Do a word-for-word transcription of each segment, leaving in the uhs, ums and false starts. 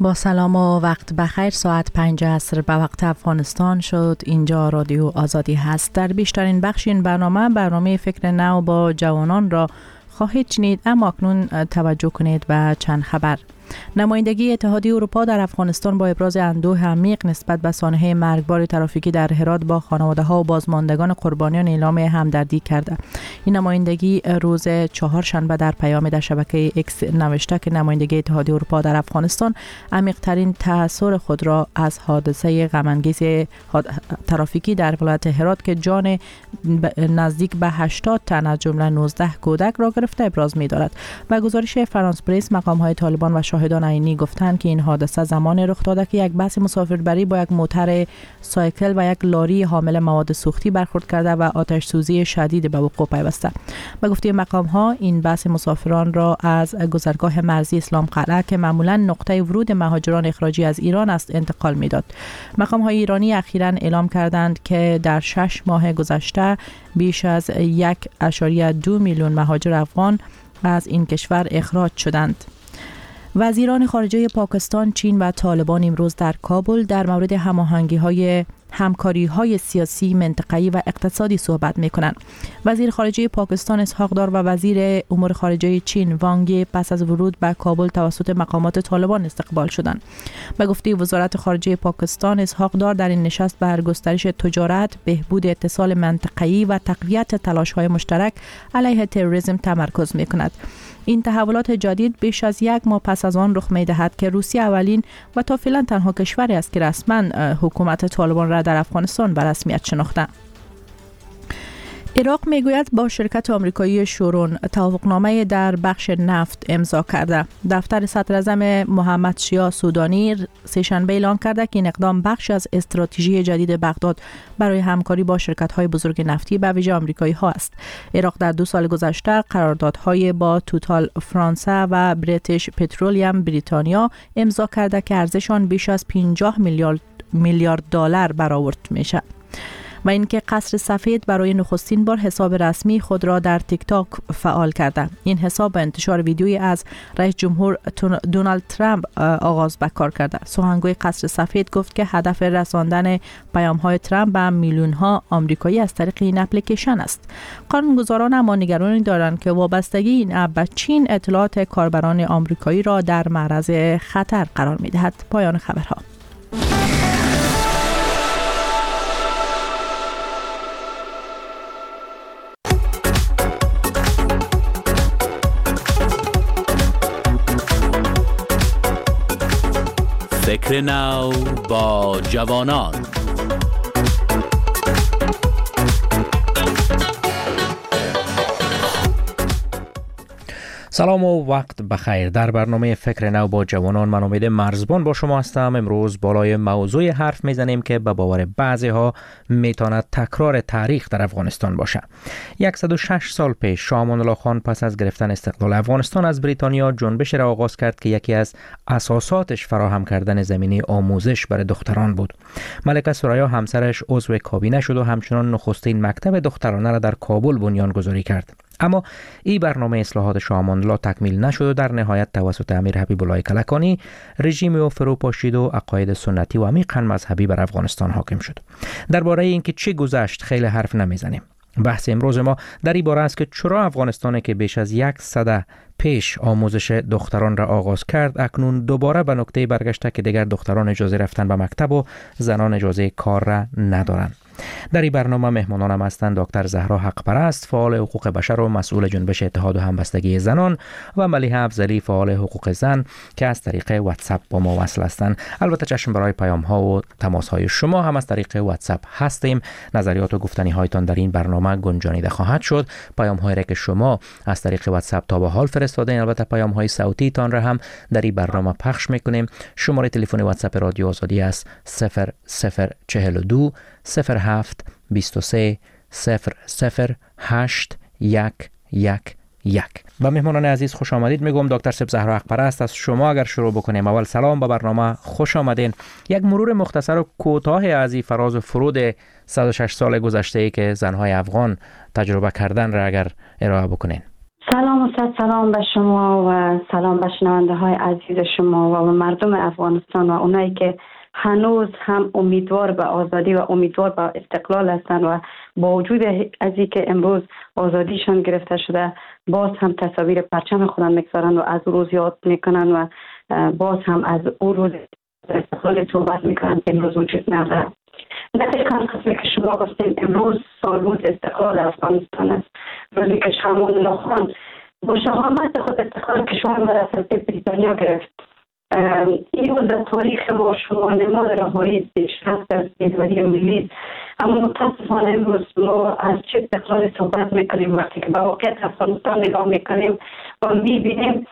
با سلام و وقت بخیر. ساعت پنج عصر به وقت افغانستان شد. اینجا رادیو آزادی هست. در بیشترین بخش این برنامه برنامه فکر نو با جوانان را خواهید شنید، اما اکنون توجه کنید به چند خبر. نمایندگی اتحادیه اروپا در افغانستان با ابراز اندوه عمیق نسبت به سانحه مرگبار ترافیکی در هرات با خانواده ها و بازماندگان قربانیان اعلام همدردی کرده. این نمایندگی روز چهارشنبه در پیام در شبکه اکس نوشته که نمایندگی اتحادیه اروپا در افغانستان عمیق ترین تأثیر خود را از حادثه غم انگیز ترافیکی در ولایت هرات که جان نزدیک به هشتاد تن از جمله نوزده کودک را گرفته ابراز می‌دارد. و گزارش فرانس پرس مقام‌های طالبان و شاهدان عینی گفتند که این حادثه زمان رخ داده که یک بس مسافربری با یک موتر سایکل و یک لاری حامل مواد سوختی برخورد کرده و آتش سوزی شدید به وقوع پیوسته. به گفته مقام‌ها این بس مسافران را از گذرگاه مرزی اسلام قلعه که معمولاً نقطه ورود مهاجران اخراجی از ایران است انتقال می‌داد. مقام‌های ایرانی اخیراً اعلام کردند که در شش ماه گذشته بیش از یک ممیز دو میلیون مهاجر افغان از این کشور اخراج شدند. وزیران خارجه پاکستان، چین و طالبان امروز در کابل در مورد هماهنگی‌های همکاری‌های سیاسی، منطقه‌ای و اقتصادی صحبت می‌کنند. وزیر خارجه پاکستان اسحاق دار و وزیر امور خارجه چین وانگ یی پس از ورود به کابل توسط مقامات طالبان استقبال شدند. به گفته وزارت خارجه پاکستان، اسحاق دار در این نشست بر گسترش تجارت، بهبود اتصال منطقه‌ای و تقویت تلاش‌های مشترک علیه تروریسم تمرکز می‌کند. این تحولات جدید بیش از یک ماه پس از آن رخ می‌دهد که روسیه اولین و تا فعلا تنها کشوری است که رسما حکومت طالبان را در افغانستان به رسمیت شناخته. عراق میگوید با شرکت آمریکایی شورون توافقنامه در بخش نفت امضا کرده. دفتر صدر اعظم محمد شیعه سودانی سه‌شنبه اعلام کرده که این اقدام بخش از استراتژی جدید بغداد برای همکاری با شرکت‌های بزرگ نفتی به ویژه آمریکایی ها است. عراق در دو سال گذشته قراردادهای با توتال فرانسه و بریتیش پترولیم بریتانیا امضا کرده که ارزششان بیش از پنجاه میلیارد میلیارد دلار برآورد میشه. و اینکه قصر سفید برای نخستین بار حساب رسمی خود را در تیک تاک فعال کرده. این حساب با انتشار ویدیویی از رئیس جمهور دونالد ترامپ آغاز به کار کرده. سخنگوی قصر سفید گفت که هدف رساندن پیام‌های ترامپ به میلیون‌ها آمریکایی از طریق این اپلیکیشن است. قانونگذاران اما نگرانی دارند که وابستگی این اپ به چین اطلاعات کاربران آمریکایی را در معرض خطر قرار می‌دهد. پایان خبرها. فکر نو با جوانان. سلام و وقت بخیر. در برنامه فکر نو با جوانان من امید مرزبان با شما هستم. امروز بالای موضوع حرف میزنیم که به باور بعضی ها میتواند تکرار تاریخ در افغانستان باشه. صد و شش سال پیش شاه امان الله خان پس از گرفتن استقلال افغانستان از بریتانیا جنبش را آغاز کرد که یکی از اساساتش فراهم کردن زمینه آموزش برای دختران بود. ملکه ثریا همسرش عضو کابینه شد و همچنان نخستین مکتب دخترانه را در کابل بنیان گذاری کرد. اما این برنامه اصلاحات شاه امان الله تکمیل نشد و در نهایت توسط امیر حبیب الله کلکانی رژیم او فرو پاشید و عقاید سنتی و عمیقاً مذهبی بر افغانستان حاکم شد. درباره اینکه چه گذشت خیلی حرف نمیزنیم. بحث امروز ما در این باره است که چرا افغانستان که بیش از یک سده پیش آموزش دختران را آغاز کرد اکنون دوباره به نقطه برگشته که دیگر دختران اجازه رفتن به مکتب و زنان اجازه کار را ندارند. در این برنامه مهمانانم هستند دکتر زهرا حقپرست، فعال حقوق بشر و مسئول جنبش اتحاد و همبستگی زنان، و ملیحه افضلی، فعال حقوق زن که از طریق واتساپ با ما وصل هستند. البته چشم برای پیام ها و تماس های شما هم از طریق واتساپ هستیم. نظریات و گفتنی هایتان در این برنامه گنجانیده خواهد شد. پیام هایی را که شما از طریق واتساپ تا به حال فرستادین، البته پیام های صوتی تان را هم در این برنامه پخش میکنیم. شماره تلفن واتساپ رادیو آزادی است صفر صفر چهل و دو صفر هفت بیست و سه صفر صفر هشت یک یک یک. و مهمانان عزیز خوش آمدید میگم. دکتر سب زهرا حقپرست از شما اگر شروع بکنیم. اول سلام، به برنامه خوش آمدین. یک مرور مختصر و کوتاه از این فراز و فرود صد و شش سال گذشته ای که زنهای افغان تجربه کردن را اگر ارائه بکنین. سلام و صد سلام به شما و سلام به شنونده های عزیز شما و به مردم افغانستان و اونایی که هنوز هم امیدوار به آزادی و امیدوار به استقلال هستند و با وجود از اینکه امروز آزادیشان گرفته شده باز هم تصاویر پرچم خودم میگذارن و از روز یاد میکنن و باز هم از اون روز استقلال صحبت میکنن که امروز وجود نداره. دقیقاً خصوصی که شما گفتین امروز سالروز استقلال افغانستان است، روزی که شمال لخان با شهامت خود استقلال کشور ما را از بریتانیا گرفت. این روز در تاریخ ما شما نماد رهایی پیشرفت از بیداری ملی، اما متاسفانه امروز ما از چه استقلال صحبت میکنیم وقتی که به واقعیت افغانستان نگاه میکنیم و میبینیم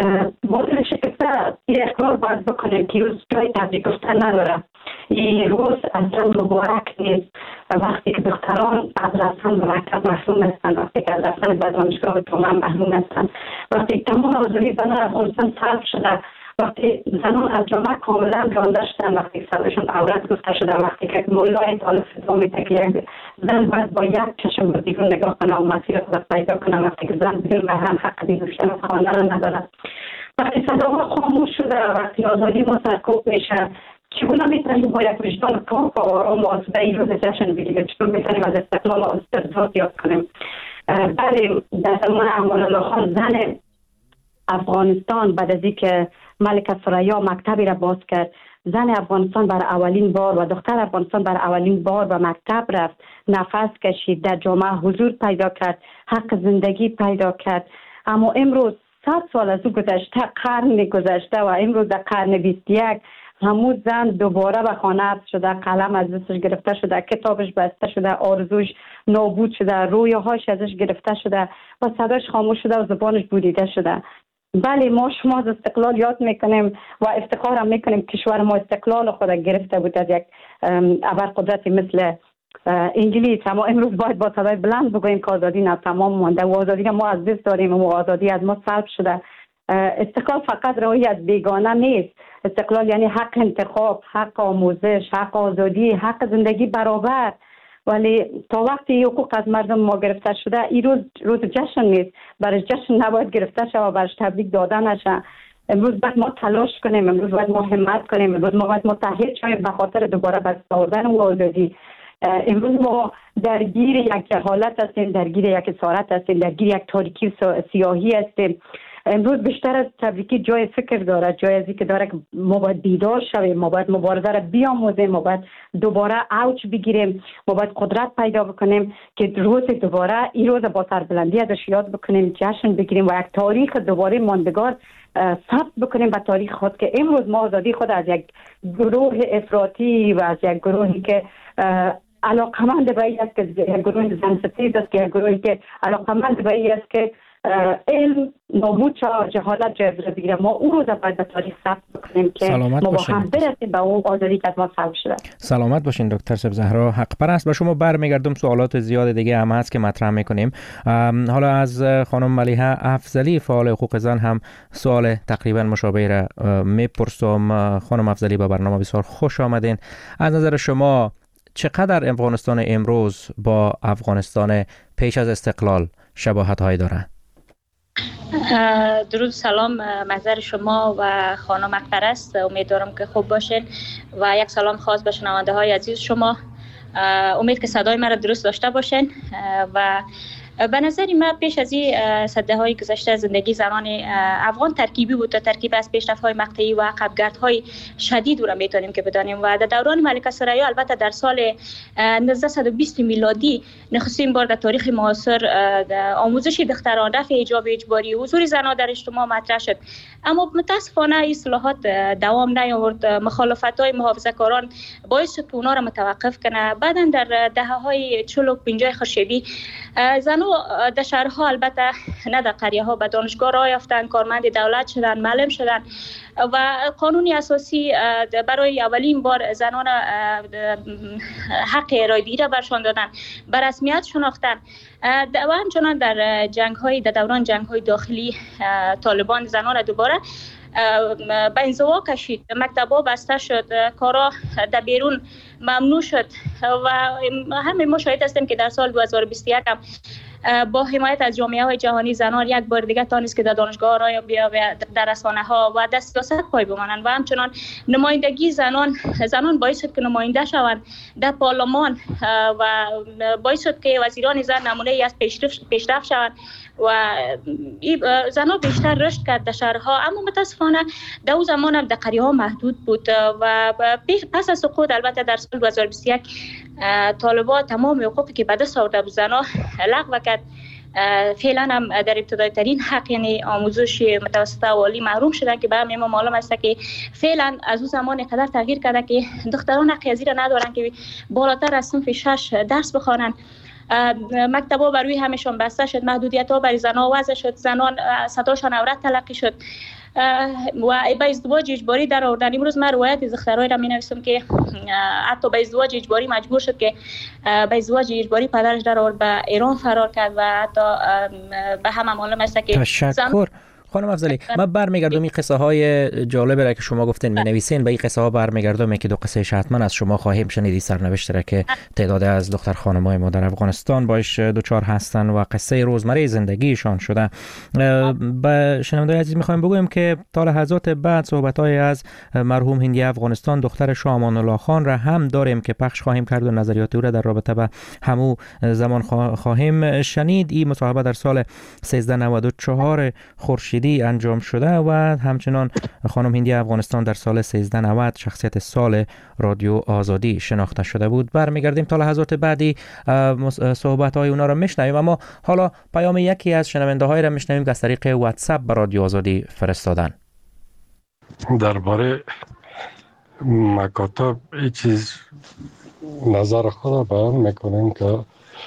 با دل شکسته این اقرار باید بکنیم که روز جای تبریک گفتن نداره. این روز اصلا مبارک نیست وقتی که دختران از رفتن به مکتب محروم هستند، وقتی که از رفتن به دانشگاه جامعه محروم هستند، وقتی که تمام آزادی زنان افغانستان سلب شده، وقتی زنان از جامعه کاملا رانده شدن، وقتی سرشون عورت گفته شده، وقتی که مولای طالب فتوا میده که یک زن باید با یک چشم به بیرون نگاه کنه و مسیر خود پیدا کنه، وقتی که زن بدون محرم حق دیدن خانه را ندارد، وقتی صداها خاموش شده، وقتی آزادی ما سرکوب میشه، چگونه میتونیم با یک وجدان پاک و آرام و آسوده این روز جشن بگیریم؟ چطور میتونیم از استقلال و استقلال یاد کنیم؟ بله، در زمان امان الله خان زن افغانستان بعد از اینکه ملکه ثریا مکتبی را باز کرد، زن افغانستان بر اولین بار و دختر افغانستان بر اولین بار به مکتب رفت، نفس کشید، در جامعه حضور پیدا کرد، حق زندگی پیدا کرد. اما امروز صد سال از او گذشته، قرن گذشته و امروز در قرن بیست و یک همون زن دوباره به خانه شده، قلم از دستش گرفته شده، کتابش بسته شده، آرزوش نابود شده، رویاهاش ازش گرفته شده و صداش خاموش شده و زبانش بریده شده. بله، ما شما از استقلال یاد میکنیم و افتخار هم میکنیم کشور ما استقلال خود گرفته بود از یک ابرقدرتی مثل انگلیس. اما امروز باید با صدای بلند بگوییم که آزادی نه تمام مانده و آزادی ما از دست داریم و آزادی از ما سلب شده. استقلال فقط رهایی از بیگانه نیست، استقلال یعنی حق انتخاب، حق آموزش، حق آزادی، حق زندگی برابر. ولی تا وقتی حقوق از مردم ما گرفته شده این روز روز جشن نیست، برای جشن نباید گرفته شده و برش تبریک داده نشه. امروز باید ما تلاش کنیم، امروز باید ما همت کنیم، امروز ما باید متحد شویم به خاطر دوباره بر آوردن و آزادی. امروز ما درگیر یک جهالت هستیم، درگیر یک اسارت هستیم، درگیر یک تاریکی سیاهی هستیم. امروز بیشتر از تبریکی جای فکر داره، جای ازی که داره که ما باید بیدار شویم، ما باید مبارزه را بیاموزیم، ما باید دوباره اوج بگیریم، ما باید قدرت پیدا بکنیم که روز دوباره این روز با سربلندی ازش یاد بکنیم، جشن بگیریم و یک تاریخ دوباره ماندگار ثبت بکنیم به تاریخ خود که امروز ما آزادی خود از یک گروه افراطی و از یک گروهی که علاقمند به این است که یک گروه زن ستیز است، که یک گروهی که علاقمند به این است که علم نابود شد، جهالت جای بگیره، ما اون روز باید به تاریخ ثبت بکنیم که ما با هم برسیم به اون آزادی که از ما سلب شده. سلامت باشین دکتر سبزهرا. حق پرست. به شما برمیگردم، سوالات زیاد دیگه هم هست که مطرح میکنیم. حالا از خانم ملیحه افضلی فعال حقوق زن هم سوال تقریبا مشابه را میپرسم. خانم افضلی به برنامه بسیار خوش آمدین. از نظر شما چقدر افغانستان امروز با افغانستان پیش از استقلال شباهت هایی داره؟ درود، سلام، محضر شما و خانم اکبرست، امیدوارم که خوب باشین و یک سلام خاص به شنونده های عزیز شما. امید که صدای مرا درست داشته باشین. و به نظر من پیش از این سده های گذشته زندگی زنان افغان ترکیبی بود، ترکیب از پیشرفت های مقطعی و عقبگرد های شدید رو میتونیم که بدانیم. و در دوران ملکه ثریا البته در سال نوزده بیست میلادی نخستین بار در تاریخ معاصر آموزش دختران، رفع حجاب اجباری، حضور زنان در اجتماع مطرح شد. اما متاسفانه اصلاحات دوام نیاورد. مخالفت های محافظه‌کاران باعث شد اونا را متوقف کنه. بعداً در دهه‌های چهل و پنجاه خورشیدی زنان در شهرها، البته نه در قریه ها، به دانشگاه راه یافتند، کارمند دولت شدند، معلم شدند و قانون اساسی برای اولین بار زنان حق رایگیری را برشان دادند، به رسمیت شناختند. و همچنان در جنگ های در دوران جنگ های داخلی طالبان زنان دوباره به انزوا کشید، مکتب‌ها بسته شد، کارا در بیرون ممنوع شد و همین ما شاهد هستیم که در سال دو هزار و بیست و یک هم با حمایت از جامعه های جهانی زنان یک بار دیگه تانست که در دانشگاه را بیا در رسانه ها و در سیاست پای بمانند و همچنان نمایندگی زنان زنان باعث شد که نماینده شوند در پارلمان و باعث شد که وزیران زن نمونه ای از پیشرفت پیشرفت شوند و زنان بیشتر رشد کرد در شهرها. اما متاسفانه در اون زمان هم در قریه ها محدود بود و پس از سقوط البته در سال دو هزار و بیست و یک طالبان تمام حقوقی که به دست آورده بود زنان لغو کرد. فعلا هم در ابتدای ترین حق یعنی آموزش متوسطه و عالی محروم شدن که به همه ما معلوم است که فعلا از اون زمان قدر تغییر کرده که دختران حق ازیر ندارن که بالاتر از صنف شش درس بخوانند. مکتب‌ها بر روی همشون بسته شد، محدودیت‌ها برای زنان وضع شد، زنان صداشان عورت تلقی شد و به ازدواج اجباری در آوردن. امروز من روایت از دخترای را می‌نویسم که حتی به ازدواج اجباری مجبور شد که به ازدواج اجباری پدرش در آورد به ایران فرار کرد و حتی به همه معلوم است که تشکر خانم افضلی. من برمیگردم این قصه های جالب را که شما گفتین می نویسین، به این قصه ها برمیگردم که دو قصه حتما از شما خواهیم شنید. سرنوشت را که تعداد از دختر خانم‌های ما در افغانستان باش دوچار هستن و قصه روزمره زندگیشان شده. به شنوندگان عزیز می‌خوایم بگویم که تا لحظات بعد صحبت‌های از مرحوم هندی افغانستان دختر شاه امان الله خان را هم داریم که پخش خواهیم کرد و نظریات او را در رابطه به همو زمان خواهیم شنید. این مصاحبه در سال سیزده نود و چهار خورشیدی انجام شده و همچنان خانم هندی افغانستان در سال سیزده نود شخصیت سال رادیو آزادی شناخته شده بود. برمیگردیم تا لحظات بعدی صحبت های اونا را میشنویم، اما حالا پیام یکی از شنونده های را میشنویم که از طریق واتساپ به رادیو آزادی فرستادن. درباره مکاتب این چیز نظر خود بیان میکنیم که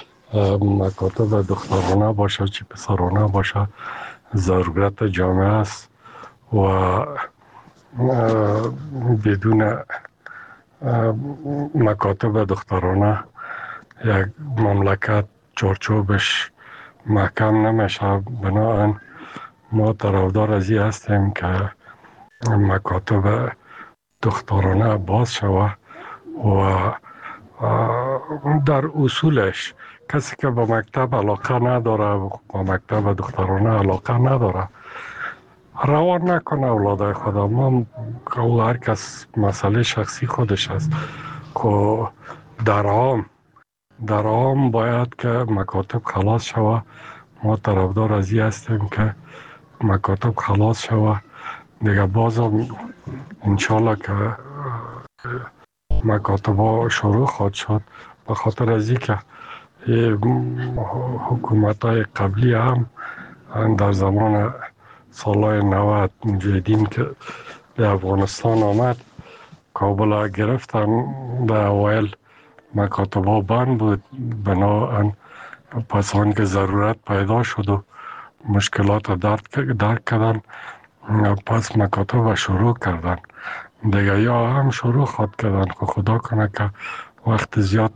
مکاتب دخترانه باشه چی پسرانه باشه ضرورت جامعه است و بدون مکاتب دخترانه یک مملکت چارچوبش محکم نمیشه. بنابراین ما طرفدار از این هستیم که مکاتب دخترانه باز شود و در اصولش کسی که با مکتب علاقه نداره، با مکتب دخترانه علاقه نداره، روان نکنه اولادای خدا. ما که هر کس مسئله شخصی خودش است که در عام در عام باید که مکاتب خلاص شود. ما طرفدار از این هستیم که مکاتب خلاص شود. دیگه بازم انشالله که مکاتب شروع خواهد شد، به خاطر از این که حکومت های قبلی هم در زمان سالهای نود مجاهدین که به افغانستان آمد کابل گرفتن، در اوایل مکاتب ها بند بود. بنابراین پس آن که ضرورت پیدا شد و مشکلات درک کردن پس مکاتب شروع کردن. دیگه یا هم شروع خواهد کردن که خدا کنه که وقت زیاد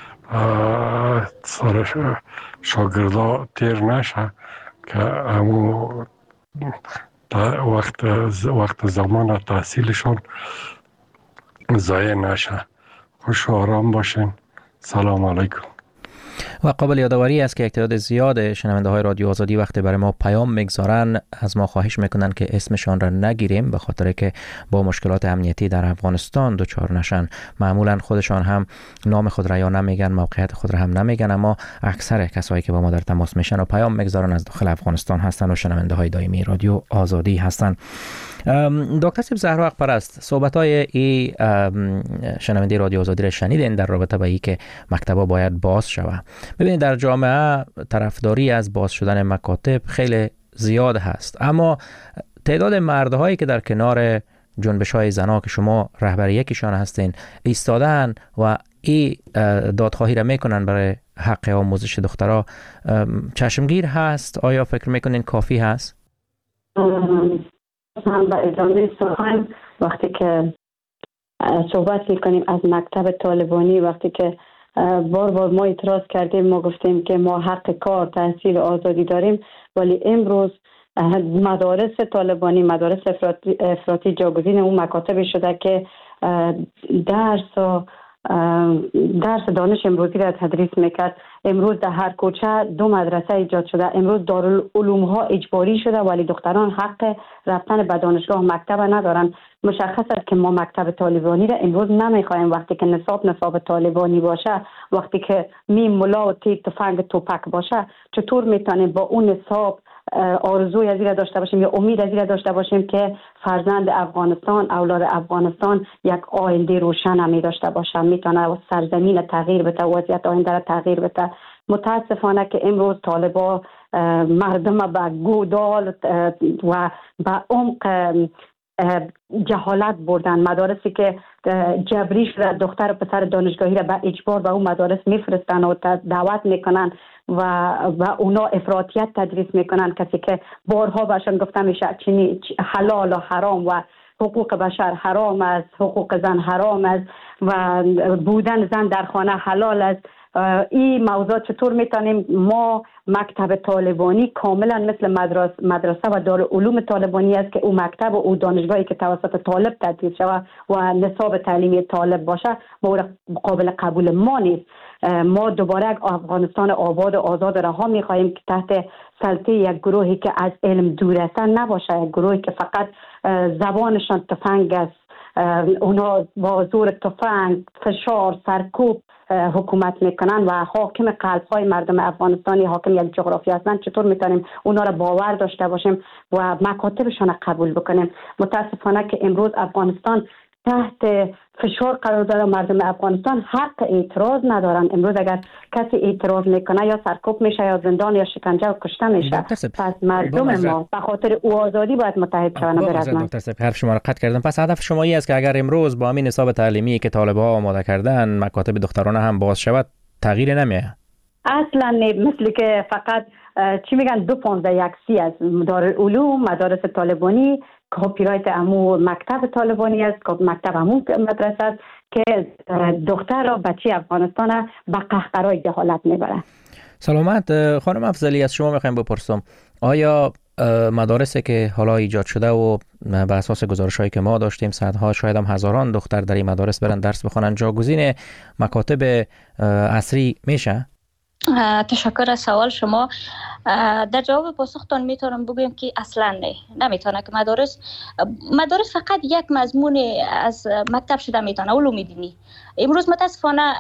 سر شاگردا تیر نشه که همو وقت وقت زمان تحصیلشون ضایع نشه. خوش و آرام باشین. سلام علیکم. و قابل یادآوری است که یک تعداد زیاد شنونده های رادیو آزادی وقتی برای ما پیام میگذارن از ما خواهش میکنن که اسمشان را نگیریم، به خاطر که با مشکلات امنیتی در افغانستان دچار نشن. معمولا خودشان هم نام خود را یا نمیگن، موقعیت خود را هم نمیگن، اما اکثر کسایی که با ما در تماس میشن و پیام میگذارن از داخل افغانستان هستن و شنونده های دائمی رادیو آزادی هستن. دکتر سیب زهرا حق‌پرست، صحبت های ای شنونده رادیو آزادی را شنیدین در رابطه با ای که مکتبا باید باز شود. ببینید در جامعه طرفداری از باز شدن مکاتب خیلی زیاد هست، اما تعداد مردهایی که در کنار جنبش های زنها که شما رهبر یکیشان هستین ایستادن و این دادخواهی را میکنن برای حق آموزش دخترها چشمگیر هست؟ آیا فکر میکنین کافی هست؟ هم به ادامه سخن وقتی که صحبت میکنیم از مکتب طالبانی، وقتی که بار بار ما اعتراض کردیم، ما گفتیم که ما حق کار، تحصیل و آزادی داریم، ولی امروز مدارس طالبانی، مدارس افراطی, افراطی جاگزین اون مکاتب شده که درس و درس دانش امروزی را تدریس میکرد. امروز در هر کوچه دو مدرسه ایجاد شده. امروز دارالعلوم ها اجباری شده ولی دختران حق رفتن به دانشگاه مکتب ندارن. مشخص است که ما مکتب طالبانی را امروز نمیخوایم. وقتی که نصاب نصاب طالبانی باشه، وقتی که میم ملا و تیک تفنگ توپک باشه، چطور میتونیم با اون نصاب آرزوی از این داشته باشیم یا امید از این داشته باشیم که فرزند افغانستان، اولاد افغانستان یک آینده روشن می داشته باشه، میتونه سرزمین تغییر بده، وضعیت آینده را تغییر بده. متاسفانه که امروز طالبا مردم به گودال و به عمق جهالت بردن. مدارسی که جبری شده دختر و پسر دانشگاهی را به اجبار به اون مدارس میفرستن و دعوت میکنن و و اونا افراطیت تدریس میکنن. کسی که بارها بهشون گفته میشه چنین حلال و حرام و حقوق بشر حرام است، حقوق زن حرام است و بودن زن در خانه حلال است. این موضوع چطور میتونیم ما مکتب طالبانی کاملا مثل مدرسه مدرسه و دارالعلوم طالبانی است که او مکتب و او دانشگاهی که توسط طالب تدریس شود و نصاب تعلیمی طالب باشه مورد قابل قبول ما نیست. ما دوباره افغانستان آباد و آزاد رها می‌خواهیم که تحت سلطه یک گروهی که از علم دور هستند نباشه، یک گروهی که فقط زبانشان تفنگ است. اونا با زور تفنگ، فشار، سرکوب حکومت میکنن و حاکم قلب‌های مردم افغانستانی، حاکم یک جغرافی هستن. چطور میتونیم اونا را باور داشته باشیم و مکاتبشان قبول بکنیم؟ متاسفانه که امروز افغانستان تحت فشار قرار داره. مردم افغانستان حق اعتراض ندارن. امروز اگر کسی اعتراض میکنه یا سرکوب میشه یا زندان یا شکنجه و کشته میشه. پس مردم ما به خاطر او آزادی باید متحد شوند. برادران دکتر صاحب حرف شما را قطع کردم. پس هدف شما این است که اگر امروز با همین نصاب تعلیمی که طالب‌ها آماده کردن مکاتب دخترانه هم باز شود تغییر نمیاد؟ اصلا مثل که فقط چی میگن دو پانزده یک سی از دارالعلوم مدارس طالبانی کپی رایت امو مکتب طالبانی است، مکتب امو مدرسه است که دختر و بچه افغانستان به قهقرای جهالت میبره. سلامت خانم افضلی، از شما میخوایم بپرسم آیا مدارسی که حالا ایجاد شده و به اساس گزارش‌هایی که ما داشتیم صدها شاید هم هزاران دختر در این مدارس برن درس بخونن جاگزین مکاتب عصری میشه؟ تشکر از سوال شما. در جواب پاسختان میتونم بگویم که اصلا نه نمیتونه که مدارس مدارس فقط یک مضمون از مکتب شده میتونه علوم دینی. امروز متاسفانه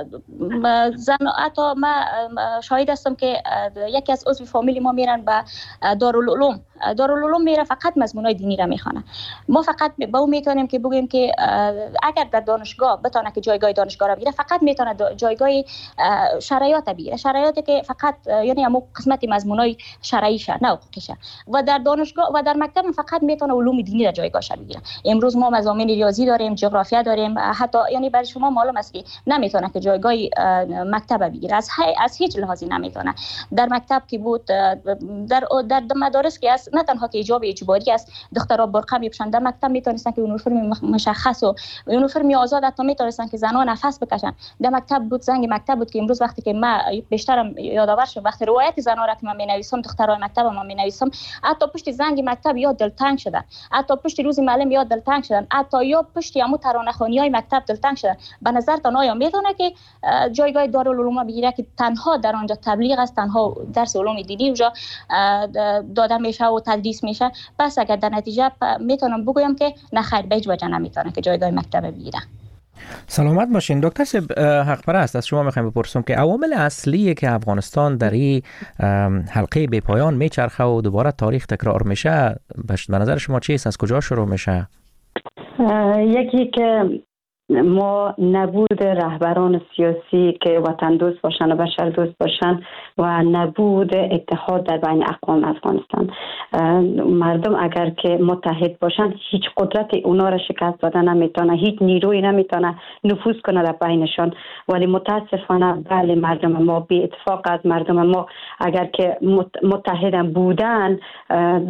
زن حتی ما شاهد هستم که یکی از عضو فامیلی ما میرن به دارالعلوم دارالعلوم میره فقط مضمونای دینی را میخونه. ما فقط با اون میتونیم که بگیم که اگر در دانشگاه بتونه که جایگاه دانشگاه را بگیره فقط میتونه جایگاه شرایط بگیره، شرایطی که فقط یعنی همون قسمت مضمونای شرعی شه نه حقوقیشه و در دانشگاه و در مکتب فقط میتونه علوم دینی را جایگاهش بگیره. امروز ما مضامین ریاضی داریم، جغرافیا داریم، حتی یعنی برای شما معلوم است که نمیتونه که جایگاه مکتب بگیره. از از هیچ لحاظی نمیتونه. در مکتب که بود در در مدارس که است نه تنها که ایجاب اجباری است دخترها برقه میپوشن، در مکتب میتونستن که یونیفرم مشخص و یونیفرم آزاد حتی میتونستن که زنها نفس بکشن. در مکتب بود، زنگ مکتب بود که امروز وقتی که ما بیشترم یادآور شد وقتی روایت زنها را که من مینویسم دخترای مکتب ما مینویسم حتی پشت زنگ مکتب یا دلتنگ شدن، حتی پشت روز معلم یا دلتنگ شدن، حتی یا پشت همو ترانه‌خوانی‌های مکتب دلتنگ شدن. به نظر تان آیا میتونه که جایگاه دارالعلوم بگیره که تنها در آنجا تبلیغ است، تنها درس علوم دینی اونجا داده میشه و تدریس میشه؟ پس اگر در نتیجه میتونم بگویم که نه خیر به هیچ وجه نمیتونه که جایگاه مکتب بگیره. سلامت باشین دکتر صاحب. حق پرست از شما میخوایم بپرسم که عوامل اصلی که افغانستان در این حلقه بی پایان میچرخه و دوباره تاریخ تکرار میشه به نظر شما چیست؟ از کجا شروع میشه؟ یکی که ما نبود رهبران سیاسی که وطن دوست باشن و بشر دوست باشن و نبود اتحاد در بین اقوام افغانستان. مردم اگر که متحد باشن هیچ قدرت اونا را شکست دادن نمیتونه، هیچ نیروی نمیتونه نفوذ کنه در بینشان. ولی متاسفانه بله مردم ما بی اتفاق از مردم ما اگر که متحد بودن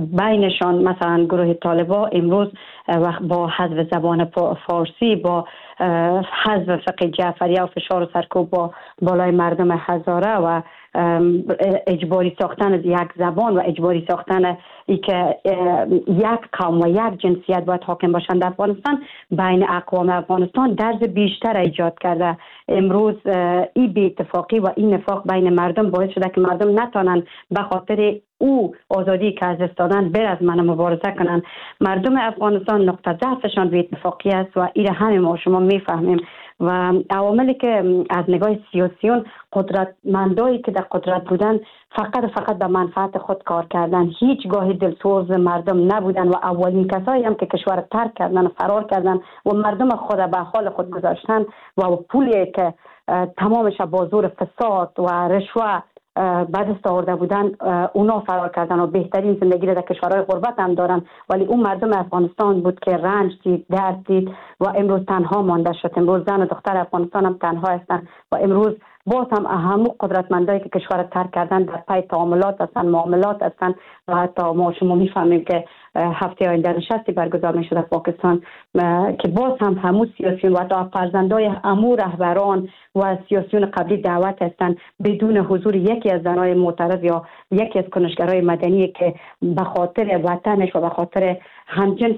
بینشان، مثلا گروه طالبا امروز با حذف زبان فارسی با حزب فقیه جعفریه و فشار و سرکوب با بالای مردم هزاره و اجباری ساختن از یک زبان و اجباری ساختن ای که یک قوم و یک جنسیت باید حاکم باشند در افغانستان بین اقوام افغانستان درز بیشتر ایجاد کرده. امروز این بی اتفاقی و این نفاق بین مردم باعث شده که مردم نتانند به خاطر او آزادی که از دست دادن بر از من مبارزه کنند. مردم افغانستان نقطه ضعفشان بی اتفاقی است و این همه ما شما میفهمیم و عواملی که از نگاه سیاسیون قدرتمندایی که در قدرت بودن فقط فقط به منفعت خود کار کردن، هیچگاه دلسوز مردم نبودن و اولین کسایی هم که کشور ترک کردن و فرار کردن و مردم خود به حال خود گذاشتن و پولی که تمامش با زور فساد و رشوه بعد است آورده بودن اونا فرار کردن و بهترین زندگی را در کشورهای غربت هم دارن، ولی اون مردم افغانستان بود که رنج دید، درد دید و امروز تنها مانده شد. امروز زن و دختر افغانستان هم تنها هستند و امروز باز هم همون قدرتمندایی که کشور ترک کردن در پای تعاملات هستن، معاملات هستن و حتی ما شما میفهمیم که هفته آینده نشستی برگزار میشه در پاکستان که باز هم همون سیاسیون و حتی فرزندای همون رهبران و سیاسیون قبلی دعوت هستن بدون حضور یکی از زنای معترض یا یکی از کنشگرای مدنی که به خاطر وطنش و به خاطر همجنس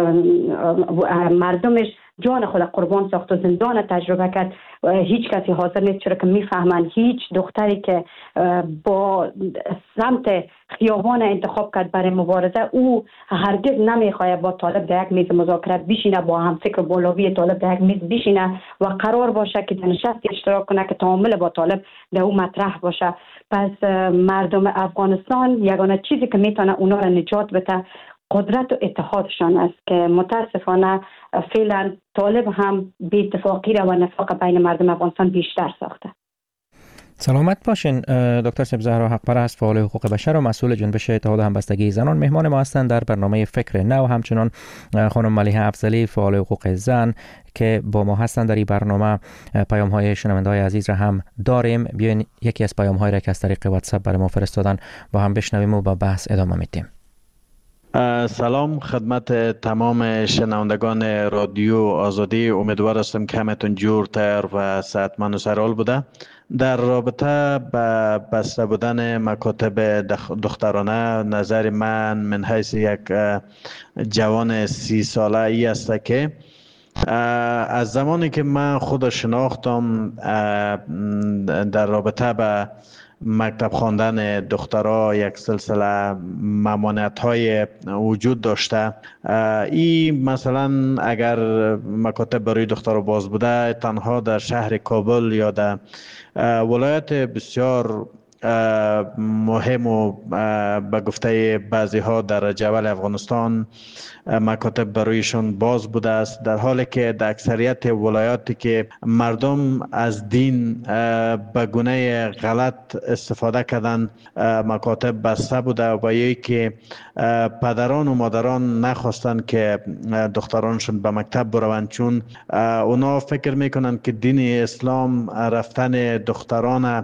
و مردمش جان خود قربان ساخت و زندان تجربه کرد. هیچ کسی حاضر نیست، چرا که میفهمن هیچ دختری که با سمت خیابان انتخاب کرد برای مبارزه او هرگز نمیخواد با طالب در یک میز مذاکره بشینه، با هم فکر بولوی طالب در یک میز بشینه و قرار باشه که در نشست اشتراک کنه که تعامل با طالب در او مطرح باشه. پس مردم افغانستان یگانه چیزی که میتونه اونا را نجات بده قدرت و اتحادشان است که متاسفانه فعلا طالب هم بی اتفاقی را و نفاق بین مردم افغانستان بیشتر ساخته. سلامت باشین. دکتر سبزهرا حق پرست فعال حقوق بشر و مسئول جنبش اتحاد همبستگی زنان مهمان ما هستند در برنامه فکر نو. همچنان خانم ملیحه افضلی فعال حقوق زن که با ما هستند در این برنامه. پیام های شنونده‌های عزیز را هم داریم. بیاین یکی از پیام هایی را که از طریق واتساپ برای ما فرستادن با هم بشنویم و با بحث ادامه میدیم. سلام خدمت تمام شنوندگان رادیو آزادی. امیدوار هستم که همتون جورتر و صحتمند و سرحال بوده. در رابطه با بسته بودن مکاتب دخترانه نظر من من حیث یک جوان سی ساله ای است که از زمانی که من خود شناختم در رابطه با مکتب خواندن دخترها یک سلسله ممانعت های وجود داشته. این مثلا اگر مکاتب برای دخترها باز بوده تنها در شهر کابل یا در ولایت بسیار مهم و به گفته بعضی ها در جبل افغانستان مکاتب برایشان باز بوده است، در حالی که در اکثریت ولایاتی که مردم از دین به گونه غلط استفاده کردن مکاتب بسته بوده و یکی پدران و مادران نخواستند که دخترانشون به مکتب بروند، چون اونا فکر میکنند که دین اسلام رفتن دختران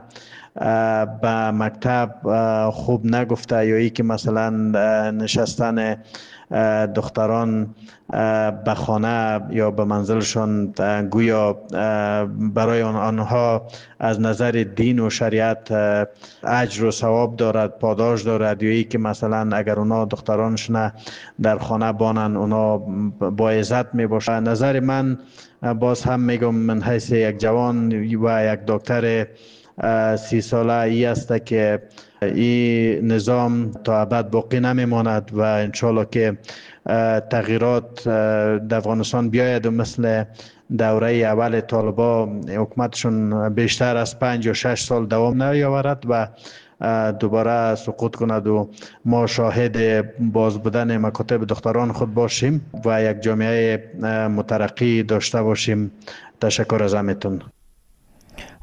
به مکتب خوب نگفته، یا ای که مثلا نشستن دختران به خانه یا به منزلشون گویا برای آنها از نظر دین و شریعت اجر و ثواب دارد، پاداش دارد، یا ای که مثلا اگر اونا دخترانشون در خانه بانن اونا با عزت می باشن. نظر من باز هم میگم من حیث یک جوان و یک دکتر سی ساله ای است که این نظام تا ابد باقی نمیماند و انشالله که تغییرات در افغانستان بیاید و مثل دوره اول طالبا حکومتشون بیشتر از پنج یا شش سال دوام نیاورد و دوباره سقوط کند و ما شاهد باز بودن مکاتب دختران خود باشیم و یک جامعه مترقی داشته باشیم. تشکر از همتون.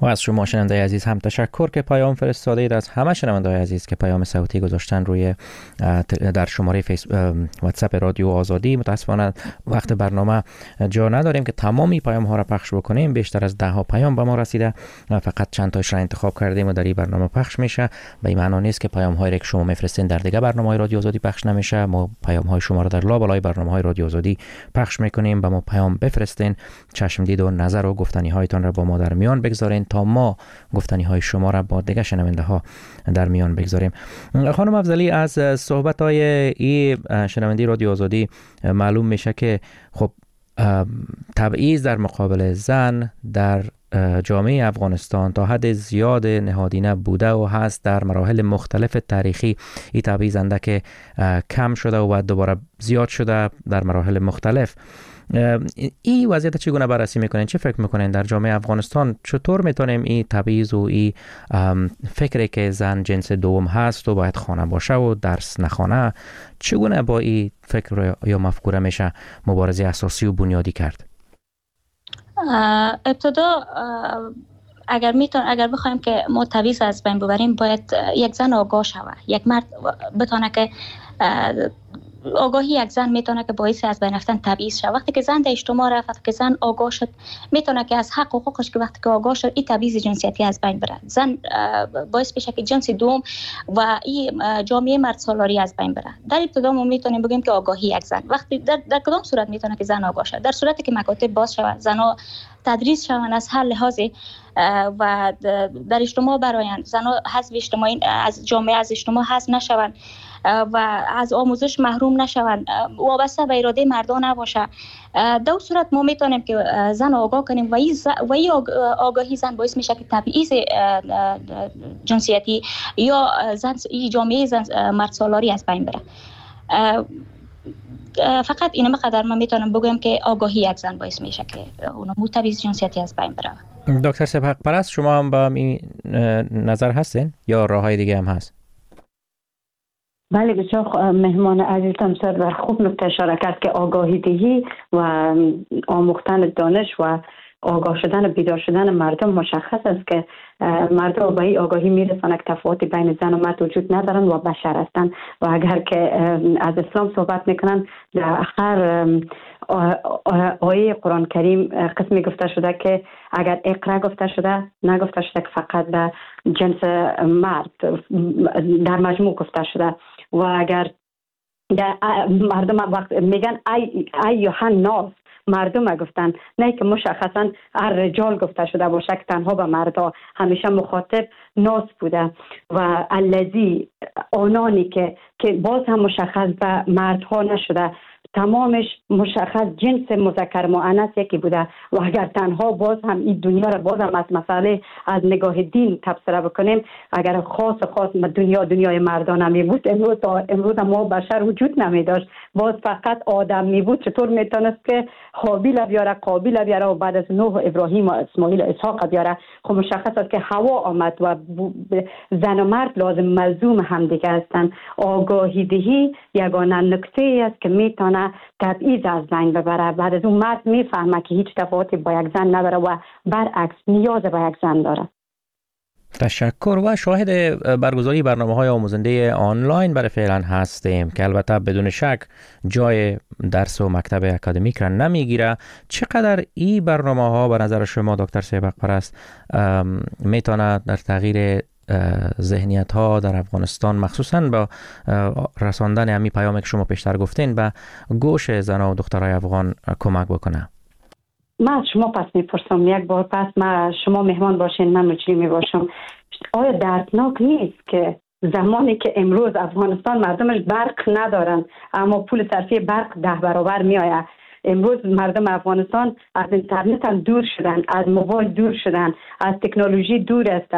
و از شما شنونده عزیز هم تشکر که پیام فرستاده اید. از همه شنونده عزیز که پیام صوتی گذاشتن روی در شماره فیس واتساپ رادیو آزادی. متاسفانه وقت برنامه جا نداریم که تمامی پیام ها را پخش بکنیم. بیشتر از ده ها پیام به ما رسیده، فقط چند تاش را انتخاب کردیم و در این برنامه پخش میشه. به این معنی نیست که پیام هایی که شما میفرستین در دیگه برنامه های رادیو آزادی پخش نمیشه. ما پیام های شما را در لابلای برنامه های رادیو آزادی پخش میکنیم. به ما پیام بفرستین، چشم دید و نظر و گفتنی هایتان را با ما در میان بگذارین تا ما گفتنی های شما را با دیگه شنونده ها در میان بگذاریم. خانم افضلی، از صحبت های ای شنونده رادیو آزادی معلوم میشه که خب تبعیض در مقابل زن در جامعه افغانستان تا حد زیاد نهادینه بوده و هست. در مراحل مختلف تاریخی این تبعیض اندک کم شده و بعد دوباره زیاد شده در مراحل مختلف. این وضعیت چگونه بررسی میکنین؟ چه فکر میکنین در جامعه افغانستان چطور میتونیم این تبعیض و این فکری که زن جنس دوم هست و باید خانه باشه و درس نخوانه، چگونه با این فکر یا مفکوره میشه مبارزه اساسی و بنیادی کرد؟ ابتدا اگر میتون اگر بخوایم که ما تبعیض از بین ببریم، باید یک زن آگاه شود، یک مرد بتونه که آگاهی یک زن میتونه که باعث از بین رفتن تبعیض شود. وقتی که زن در اجتماع رفت، وقتی که زن آگاه شد، میتونه که از حق و حقوقش که وقتی که آگاه شد این تبعیض جنسیتی از بین بره. زن باعث بشه که جنس دوم و این جامعه مرد سالاری از بین بره. در ابتدا ما میتونیم بگیم که آگاهی یک زن وقتی در, در کدام صورت میتونه که زن آگاه شد؟ در صورتی که مکاتب باز شود، زنها تدریس شوند از هر لحاظی و در اجتماع براین، زنها حذف اجتماعی از جامعه از اجتماع حذف نشوند و از آموزش محروم نشوند، وابسته به اراده مردان نباشه. در صورت ما میتونیم که زن آگاه کنیم و این آگاهی زن باعث میشه که تبعیض جنسیتی یا زن این جامعه زن مرد سالاری از بین بره. فقط اینه مقدر من میتونم بگم که آگاهی یک زن باعث میشه که اون تبعیض جنسیتی از بین بره. دکتر سپهر پرست، شما هم با این نظر هستین یا راههای دیگه هم هست؟ بله، بسیار مهمان عزیزم سر و خوب نکته اشاره کرد که آگاهی دهی و آموختن دانش و آگاه شدن و بیدار شدن مردم مشخص است که مردم به این آگاهی میرسند که تفاوتی بین زن و مرد وجود ندارند و بشر هستند و اگر که از اسلام صحبت میکنن در هر آیه قرآن کریم قسمی گفته شده که اگر اقرا گفته شده نگفته شده که فقط به جنس مرد، در مجموع گفته شده. و اگر مردم وقت میگن ای ای یوحنا ناس، مردم گفتن، نه که مشخصا هر رجال گفته شده باشه که تنها به مردا، همیشه مخاطب ناس بوده. و الذی آنانی که که باز هم مشخص به مردها نشده، تمامش مشخص جنس مذکر مؤنث یکی بوده. و اگر تنها باز هم این دنیا را باز هم از مسئله از نگاه دین تفسیر بکنیم، اگر خاص خاص دنیا دنیای مردان می بود، امروز امروز ما بشر وجود نمی داشت، باز فقط آدم می بود. چطور میتونست که حابیل بیاره، قابیل بیاره و بعد از نوح ابراهیم و اسماعیل و اسحاق بیاره؟ خب مشخص است که هوا آمد و زن و مرد لازم ملزوم هم دیگه هستند. آگاهی دهی یگانه نکته ای است که میتونه تبعیض از بین ببره. بعد از اون مرد میفهمه که هیچ تفاوتی با یک زن نداره و برعکس نیاز به یک زن داره. تشکر. و شاهد برگزاری برنامه‌های آموزنده آنلاین برای فعلا هستیم که البته بدون شک جای درس و مکتب اکادمیک را نمیگیره. چقدر این برنامه‌ها به نظر شما دکتر سپهر پرست میتونه در تغییر ذهنیت ها در افغانستان، مخصوصا با رساندن همین پیامی که شما پیشتر گفتین، به گوش زنان و دخترای افغان کمک بکنه؟ من از شما پس میپرسم یک بار پس، من شما مهمان باشین من مجری می باشم، آیا دردناک نیست که زمانی که امروز افغانستان مردمش برق ندارن اما پول صرفی برق ده برابر می آید؟ امروز مردم افغانستان از اینترنت هم دور شدن، از موبایل دور شدن، از تکنولوژی دور هستند.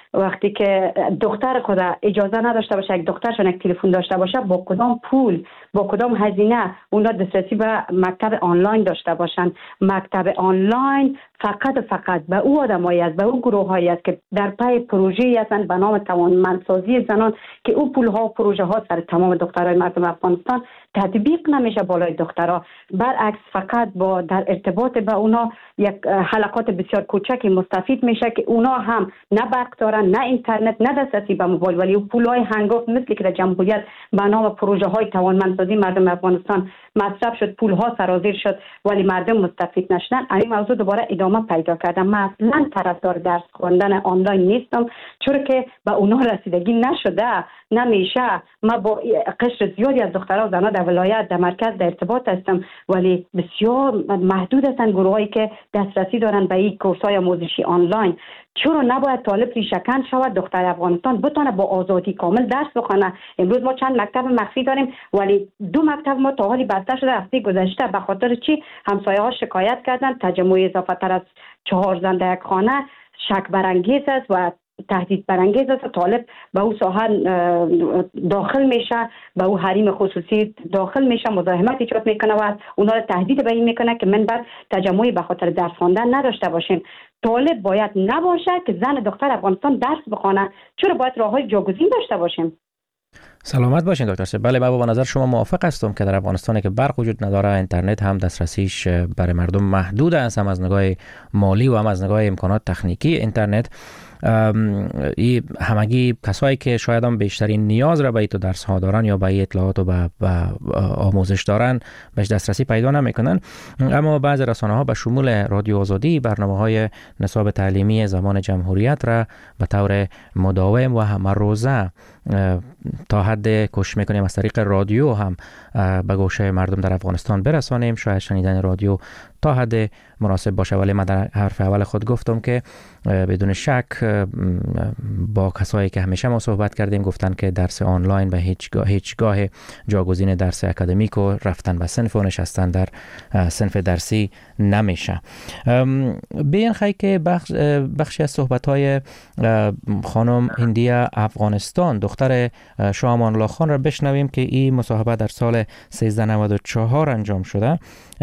وقتی که دختر خود اجازه نداشته باشه، یک دخترشون یک تلفن داشته باشه، با کدام پول با کدام هزینه اونا دسترسی به مکتب آنلاین داشته باشن. مکتب آنلاین فقط فقط به او آدمایی است، به او گروهایی است که در پای پروژه‌ای هستند به نام توانمندسازی زنان که او پول‌ها و پروژه ها سر تمام دخترای مردم افغانستان تطبیق نمیشه بالای دخترها. برعکس فقط با در ارتباط با اونا یک حلقات بسیار کوچکی مستفید میشه که اونا هم نه برق دارن، نه اینترنت، نه دسترسی به موبایل، ولی پولای هنگفت مثل که در جمهوریت به نام پروژه های توانمندسازی مردم افغانستان مصرف شد، پولها سرازیر شد ولی مردم مستفید نشدن. این موضوع دوباره ادامه پیدا کرده. من اصلا طرفدار درس خواندن آنلاین نیستم، چون که به اونا رسیدگی نشده، نمیشه. من با قشر زیادی از دخترها و زنها در ولایت در مرکز در ارتباط هستم، ولی بسیار محدود هستند گروهایی که دسترسی دارن به این کورس‌های آموزشی آنلاین. چرا نباید طالب ریشه‌کن شود، دختر افغانستان بتونه با آزادی کامل درس بخونه؟ امروز ما چند مکتب مخفی داریم ولی دو مکتب ما تا حالی بسته شده. هفته گذشته به خاطر چی همسایه ها شکایت کردن تجمع اضافه تر از چهار زن در یک خانه شک برانگیز است و تهدید برانگیز است. طالب به او ساحه داخل میشه، به او حریم خصوصی داخل میشه، مزاحمت ایجاد میکنه و اونا رو تهدید به این میکنه که من بعد تجمعی به خاطر درس خواندن نداشته باشین. طالب باید نباشه که زن دختر افغانستان درس بخونه، چرا باید راههای جاگزین داشته باشیم؟ سلامت باشین دکتر صاحب. بله، من با نظر شما موافق هستم که در افغانستان که برق وجود نداره، اینترنت هم دسترسیش برای مردم محدود است، هم از نگاه مالی و هم از نگاه امکانات تکنیکی اینترنت. ای همگی کسایی که شاید هم بیشترین نیاز را به تو درس ها دارن یا به اطلاعات و به آموزش دارن بهش دسترسی پیدا نمیکنن. اما بعضی رسانه ها به شمول رادیو آزادی برنامه های نصاب تعلیمی زمان جمهوریت را به طور مداوم و همه روزه تا حد کوشش میکنیم از طریق رادیو هم به گوشه مردم در افغانستان برسانیم. شاید شنیدن رادیو تا حد مناسب باشه، ولی من در حرف اول خود گفتم که بدون شک با کسایی که همیشه ما صحبت کردیم گفتن که درس آنلاین به هیچگاه هیچگاه جاگزین درس اکادمیک و رفتن به صنف و نشستن در صنف درسی نمیشه. بیان خیلی که بخش بخشی از صحبت‌های خانم هندیه افغانستان دختر شاه امان الله خان را بشنویم که این مصاحبه در سال سیزده نود و چهار انجام شده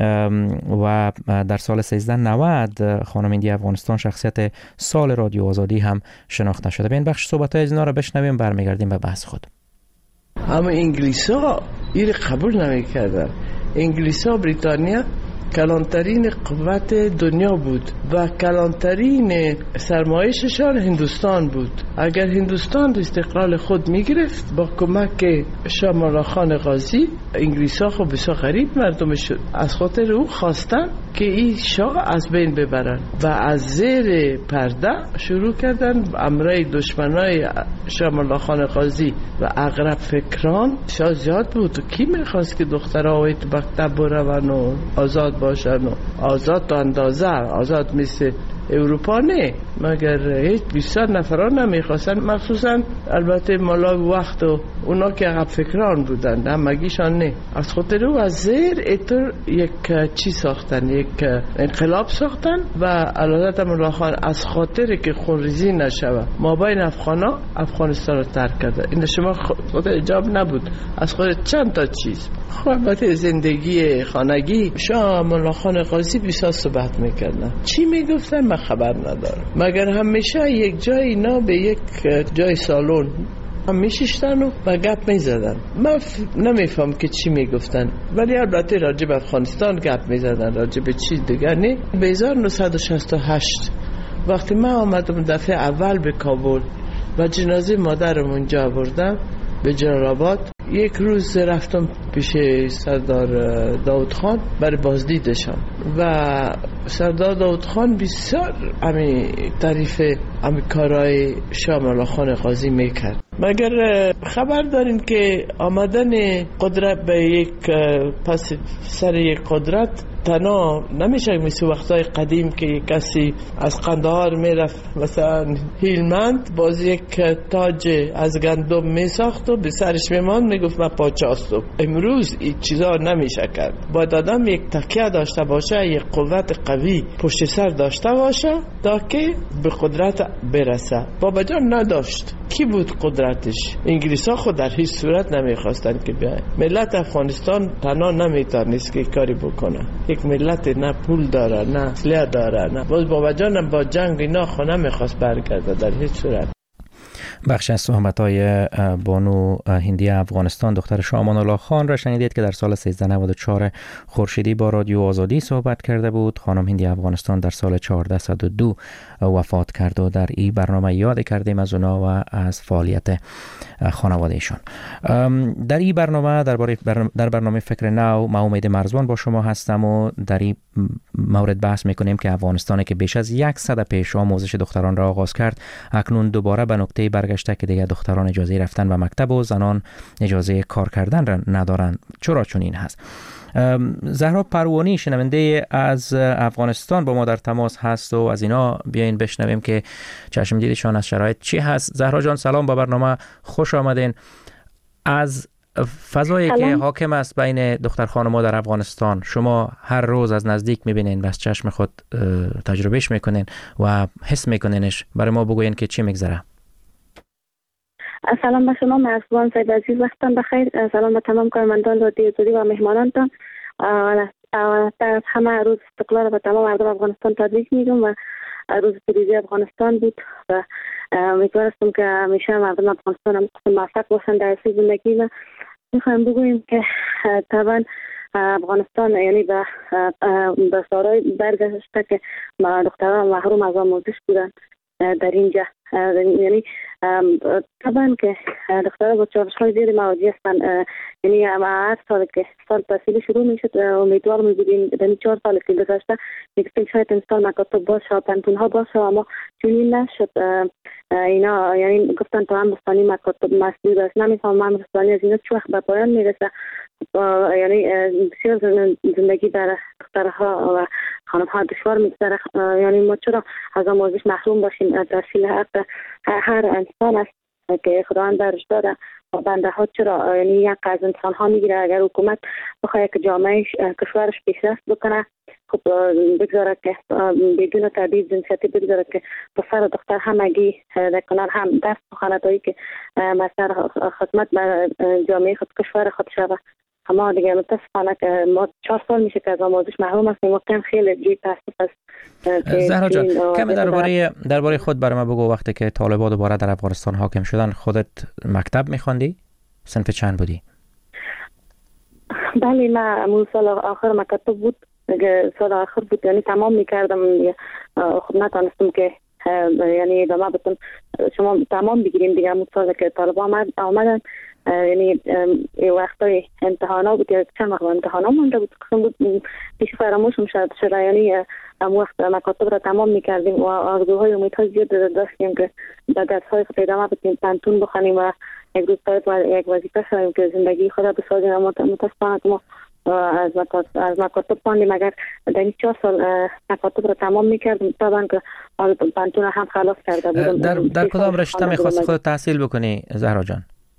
و در سال سیزده نود خانم هندیه افغانستان شخصیت سال رادیو آزادی هم شناخته شده. به این بخش صحبت‌های از اینا را بشنویم، برمیگردیم به بحث خود. اما انگلیس‌ها این قبول نمی‌کردن. انگلیس‌ها بریتانیا کلانترین قوت دنیا بود و کلانترین سرمایششان هندوستان بود. اگر هندوستان استقلال خود میگرفت با کمک شاه امان الله خان غازی، انگلیس ها خب بسیار غریب مردمش از خاطر او خواستن که این شاه از بین ببرن و از زیر پرده شروع کردن امره دشمنای شاه امان الله خان غازی و اغرب فکران. شاه زیاد بود و کی میخواست که دخترها و تو مکتب برون و آزاد باشن و آزاد تا اندازه آزاد مثل اروپا نه، مگر هیچ بیشتر نفران نمیخواستن، مخصوصا البته مالا وقت و اونا که عقب فکران بودن همگیشان نه. از خاطر او از زیر ایتر یک چی ساختن، یک انقلاب ساختن و علالت امان الله خان از خاطر که خونریزی نشوه ما بین افغانا افغانستان رو ترک کرده. این شما خود اجاب نبود، از خاطر چند تا چیز. خب البته زندگی خانگی شاه امان الله خان غازی بسیار صحبت میکردن. چی میگفتن من خبر ندارم، مگر همیشه یک جای اینا به یک جای سالن هم میشیشتن و با گپ میزدن. من ف... نمیفهم که چی میگفتن، ولی البته راجب افغانستان گپ میزدن، راجب چیز دیگر نه. به هزار و نهصد و شصت و هشت وقتی من آمدم دفعه اول به کابل و جنازه مادرم اونجا آوردم به جلال آباد، یک روز رفتم پیش سردار داود خان برای بازدیدشان و سردار داود خان بسیار همی تعریف همی کارهای شاه امان الله خان غازی میکرد. مگر خبر دارین که آمدن قدرت به یک پس سر یک قدرت تنها نمیشه مثل وقتای قدیم که کسی از قندهار میرفت مثلا هیلمند باز یک تاج از گندم میساخت و به سرش میمان میگفت من پاچه هستم. امروز این چیزا نمیشه کرد. باید آدم یک تکیه داشته باشه، یک قوت قوی پشت سر داشته باشه تا که به قدرت برسه. بابا جان نداشت. کی بود قدرتش؟ انگلیس ها خود در هیچ صورت نمیخواستن که بیاین. ملت افغانستان تنها نمیتونست که کاری بکنه. یک ملت نه پول داره، نه اسلحه داره، نه باز بابا جان با جنگ اینا خو نمیخواست برگرده در هیچ صورت. بخش از صحبت‌های بانو هندی افغانستان دختر شاه امان الله خان را شنیدید که در سال سیزده نود و چهار خورشیدی با رادیو آزادی صحبت کرده بود. خانم هندی افغانستان در سال چهارده صد و دو وفات کرد و در این برنامه یاد کردیم از اونا و از فعالیت خانوادهشون. در این برنامه درباره در برنامه فکر نو ما امید مرزبان با شما هستم و در این مورد بحث میکنیم که افغانستانی که بیش از یک سده پیش آموزش دختران را آغاز کرد اکنون دوباره به نقطه برگشته که دیگر دختران اجازه رفتن به مکتب و زنان اجازه کار کردن را ندارند. چرا چون این هست؟ زهرا پروانی شنونده از افغانستان با ما در تماس هست و از اینا بیاین بشنویم که چشم دیدشان از شرایط چی هست. زهرا جان سلام، با برنامه خوش آمدین. از فضایی که حاکم است بین دختر خانم‌ها در افغانستان شما هر روز از نزدیک می‌بینین، بس چشم خود تجربهش میکنین و حس میکنینش، برای ما بگوین که چی میگذره. سلام به شما مرزبان صاحب عزیز، وقتتان بخیر. سلام به تمام کارمندان رادیو آزادی و مهمانانتان. از همه روز استقلال به تمام مردم افغانستان تبریک میگم و روز پیروزی افغانستان بود و امیدوار هستم که همیشه مردم افغانستان هم موفق باشند در زندگی. و میخوایم بگوییم که طبعا افغانستان یعنی به به سالهای برگشته که دختران محروم از آموزش بودن در اینجا، یعنی طبعا که دختران با چالش‌های زیادی مواجه هستند. یعنی هر سال که سال تحصیلی شروع میشد امیدوار میبودیم در این چهار سال که گذشته میگفتیم شاید امسال مکاتب باشه، پنتون‌ها باشه، اما چنین نشد. اینا یعنی گفتن تا هم رسانی مکاتب مسدود است. نمیفهمم هم رسانی از اینا چه وقت به پایان میرسه. یعنی بسیار زندگی در دخترها و خانم‌ها دشوار میگذره. یعنی ما چرا از آموزش محروم باشیم؟ تحصیل حق هر انسان است که خداوند برش داده و بنده ها چرا یعنی یک از انسان ها میگیره؟ اگر حکومت بخواد که جامعه کشورش پیشرفت بکنه، خب بگذاره که بدون تبعیض جنسیتی بگذاره که پسر و دختر همگی در کنار هم دست بخواند که مثلا خدمت به جامعه خود کشور خود شود. اما دیگه متاسفانه که ما چهار سال میشه که از آموزش محروم هستیم و کم خیلی جوی تاسف است. زهرا جان کمی درباره درباره خود برای ما بگو. وقتی که طالبان دوباره در افغانستان حاکم شدن خودت مکتب میخوندی؟ صنف چند بودی؟ بله من اون سال آخر مکتب بود، سال آخر بود، یعنی تمام میکردم. خب نتونستم که یعنی ادامه بدم. شما تمام بگیریم دیگه. اون سال که طالبان آمدن یعنی وقتای امتحانا بود، یا چند وقت امتحانا مونده بود، قسم بود پیش فراموشم شد شده. یعنی ام وقت مکاتب را تمام میکردیم و آرزوهای امیدهای زیاد داشتیم که در درسهای خود ادامه بدیم، پنتون بخونیم و یک روز باید یک وظیفه شویم که زندگی خود را بسازیم. اما متاسفانه ما از مکاتب از مکاتب پاندیم. اگر در این چهار سال مکاتب را تمام میکردیم طبعا که پنتون هم خلاص کرده بودم. در, در کدام رشته میخواست خود تحصیل بکنی زهرا جان؟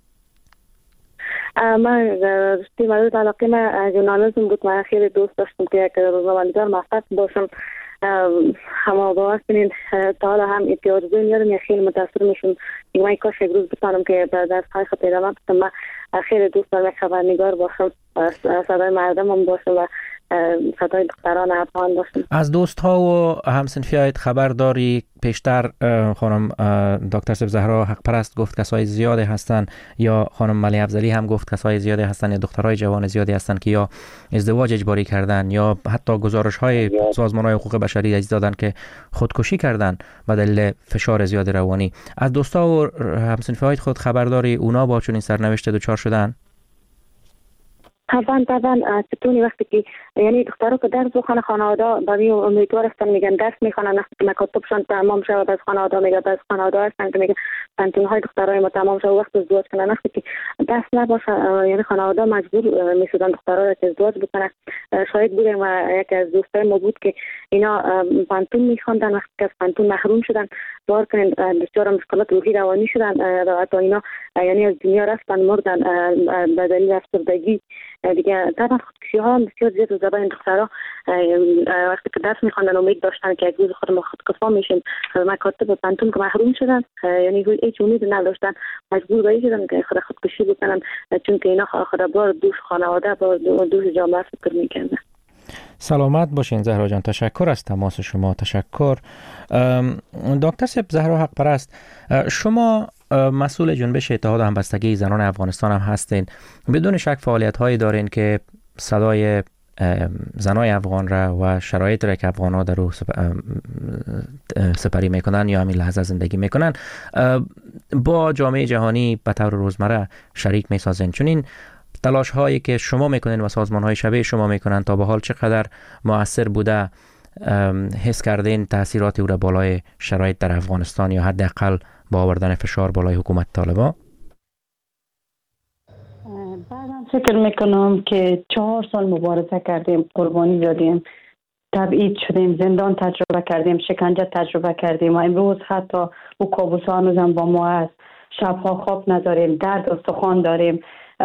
من رشته مورد علاقه من ژورنالیسم بود. من خیلی دوست داشتم که یک روزنامه‌نگار موفق باشم. همه باور کنین تا حالا هم این آرزو میارم. یا خیلی متاثر میشم که من کاش یک روز بتونم که در درس‌های خود ادامه بدم. من خیلی دوست دارم خبرنگار باشم، صدای مردم هم باشم و صدای دختران افغان باشم. از دوست ها و همسنفیایت خبر داری؟ پیشتر خانم دکتر سب زهرا حق پرست گفت کسای زیاده هستن، یا خانم ملی افضلی هم گفت کسای زیاده هستن، یا دخترای جوان زیادی هستن که یا ازدواج اجباری کردن یا حتی گزارش های سازمان های حقوق بشری اجازه دادن که خودکشی کردن به دلیل فشار زیاد روانی. از دوستا و همسنفیایت خود خبر داری اونا با چنین سرنوشت دچار شدن؟ طبعا طبعا ستونی وقتی که یعنی دخترها که درس بخونه خانواده برای امیدوار هستن میگن درس میخونن وقتی که مکاتبشان تمام شود از خانواده میگه از خانواده هستن که میگه پنتون های دخترای ما تمام شود وقت ازدواج کنن وقتی که درس نباشه یعنی خانواده مجبور میشدن دخترها را که ازدواج بکنن. شاید بودیم و یکی از دوستای ما بود که اینا پنتون میخوندن وقتی که از پنتون محروم شدن بار کنن بسیار مشکلات روحی روانی شدن و حتی اینا یعنی از دنیا رفتن مردن به دلیل افسردگی دیگه. طبعا خودکشی ها بسیار زیاد از زبان دخترها وقتی که درس میخواندن امید داشتن که یک روز خود ما خودکفا میشیم مکاتب پنتون که محروم شدن یعنی هیچ امید نداشتن مجبور به شدن که خود خودکشی بکنن چون که اینا خود بار دوش خانواده با دوش جامعه فکر میکنن. سلامت باشین زهرا جان، تشکر از تماس شما. تشکر. دکتر سپ زهرا حق پرست، شما مسئول جنبش اتحاد همبستگی زنان افغانستان هم هستین. بدون شک فعالیت هایی دارین که صدای زنای افغان را و شرایط را که افغان ها در او سپری میکنن یا همین لحظه زندگی میکنن با جامعه جهانی به طور روزمره شریک میسازین. چون این تلاش هایی که شما میکنین و سازمان های شبیه شما میکنن تا به حال چقدر مؤثر بوده؟ حس کردین تاثیرات او را بالای شرایط در افغانستان یا حداقل با آوردن فشار بالای حکومت طالبان؟ بعدم فکر میکنم که چهار سال مبارزه کردیم، قربانی دادیم، تبعید شدیم، زندان تجربه کردیم، شکنجه تجربه کردیم و امروز حتی او کابوس ها هنوزم با ما هست. شبها خواب نداریم، درد استخوان داریم،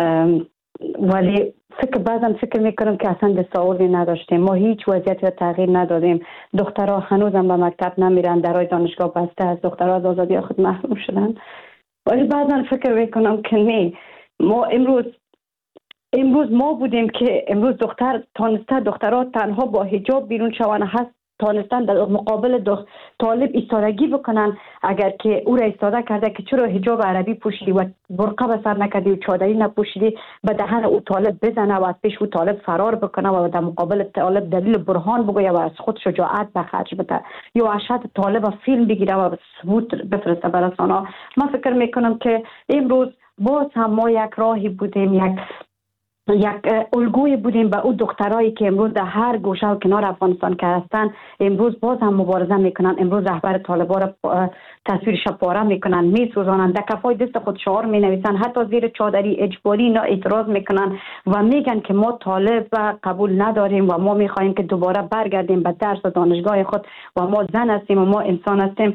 ولی فکر بعضم فکر میکنم که اصلا دستاوردی نداشتیم. ما هیچ وضعیتی را تغییر ندادیم. دخترها هنوزم به مکتب نمیرن، درهای دانشگاه بسته است، دخترها از آزادی خود محروم شدن. ولی بعضم فکر میکنم که نه، ما امروز امروز ما بودیم که امروز دختر تانسته دخترها تنها با حجاب بیرون شوند هست، تانستن در مقابل طالب ایستادگی بکنن. اگر که او را ایستاده کرده که چرا حجاب عربی پوشیدی و برقه به سر نکردی و چادری نپوشیدی، به دهن او طالب بزنه و از پیش او طالب فرار بکنه و در مقابل طالب دلیل برهان بگویه و از خود شجاعت به خرج بده یا اشهد طالب فیلم بگیره و ثبوت بفرسته به رسانه‌ها. من فکر میکنم که امروز باز هم ما یک راهی بودیم، یک یک الگوی بودیم به او دخترایی که امروز در هر گوشه و کنار افغانستان که هستن امروز باز هم مبارزه میکنن. امروز رهبر طالبان را تصویرش پاره میکنن، میسوزانن، در کفای دست خود شعار مینویسن، حتی زیر چادری اجباری اینا اعتراض میکنن و میگن که ما طالب و قبول نداریم و ما میخوایم که دوباره برگردیم به درس و دانشگاه خود و ما زن هستیم و ما انسان هستیم.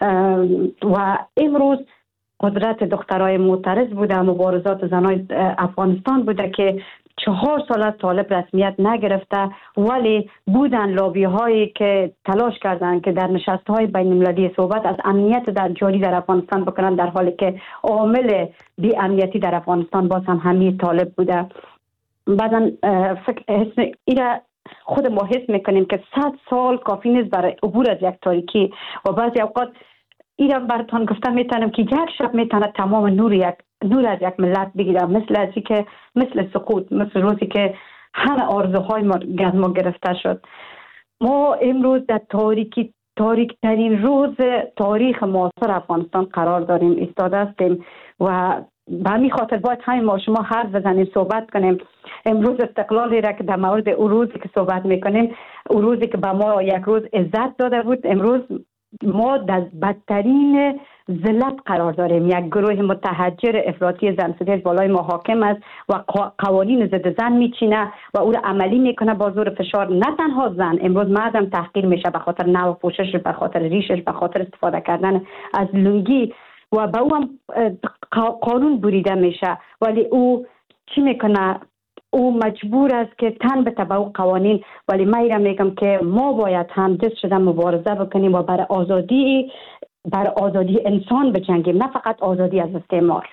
و امروز قدرت دخترای معترض بوده، مبارزات زنای افغانستان بوده که چهار سال از طالب رسمیت نگرفته، ولی بودن لابی هایی که تلاش کردند که در نشست های بین المللی صحبت از امنیت در جاری در افغانستان بکنن، در حالی که عامل بی امنیتی در افغانستان باز هم همین طالب بوده. بعدن فکر حس ایره خود ما حس میکنیم که صد سال کافی نیست برای عبور از یک تاریکی و بعضی اوقات ایران براتون گفتم میتونم که یک شب میتونه تمام نور یک نور از یک ملت بگیره، مثل ازی که مثل سقوط، مثل روزی که همه آرزوهای ما از ما گرفته شد. ما امروز در تاریکی تاریک ترین روز تاریخ معاصر افغانستان قرار داریم، ایستاده هستیم و به همین خاطر باید همین ما شما حرف بزنیم، صحبت کنیم. امروز استقلالی را که در مورد اون روزی که صحبت میکنیم، اون روزی که به ما یک روز عزت داده بود، امروز ما در بدترین ذلت قرار داریم. یک گروه متحجر افراطی زنسیتی بالای ما حاکم است و قوانین ضد زن میچینه و او را عملی میکنه با زور فشار. نه تنها زن، امروز مردم تحقیر میشه به خاطر نو پوشش، به خاطر ریشش، به خاطر استفاده کردن از لنگی و به او هم قانون بریده میشه. ولی او چی میکنه؟ او مجبور است که تن به تبع قوانین. ولی من ایرم میگم که ما باید هم دست شدن مبارزه بکنیم و برای آزادی برای آزادی انسان بجنگیم، نه فقط آزادی از استعمار.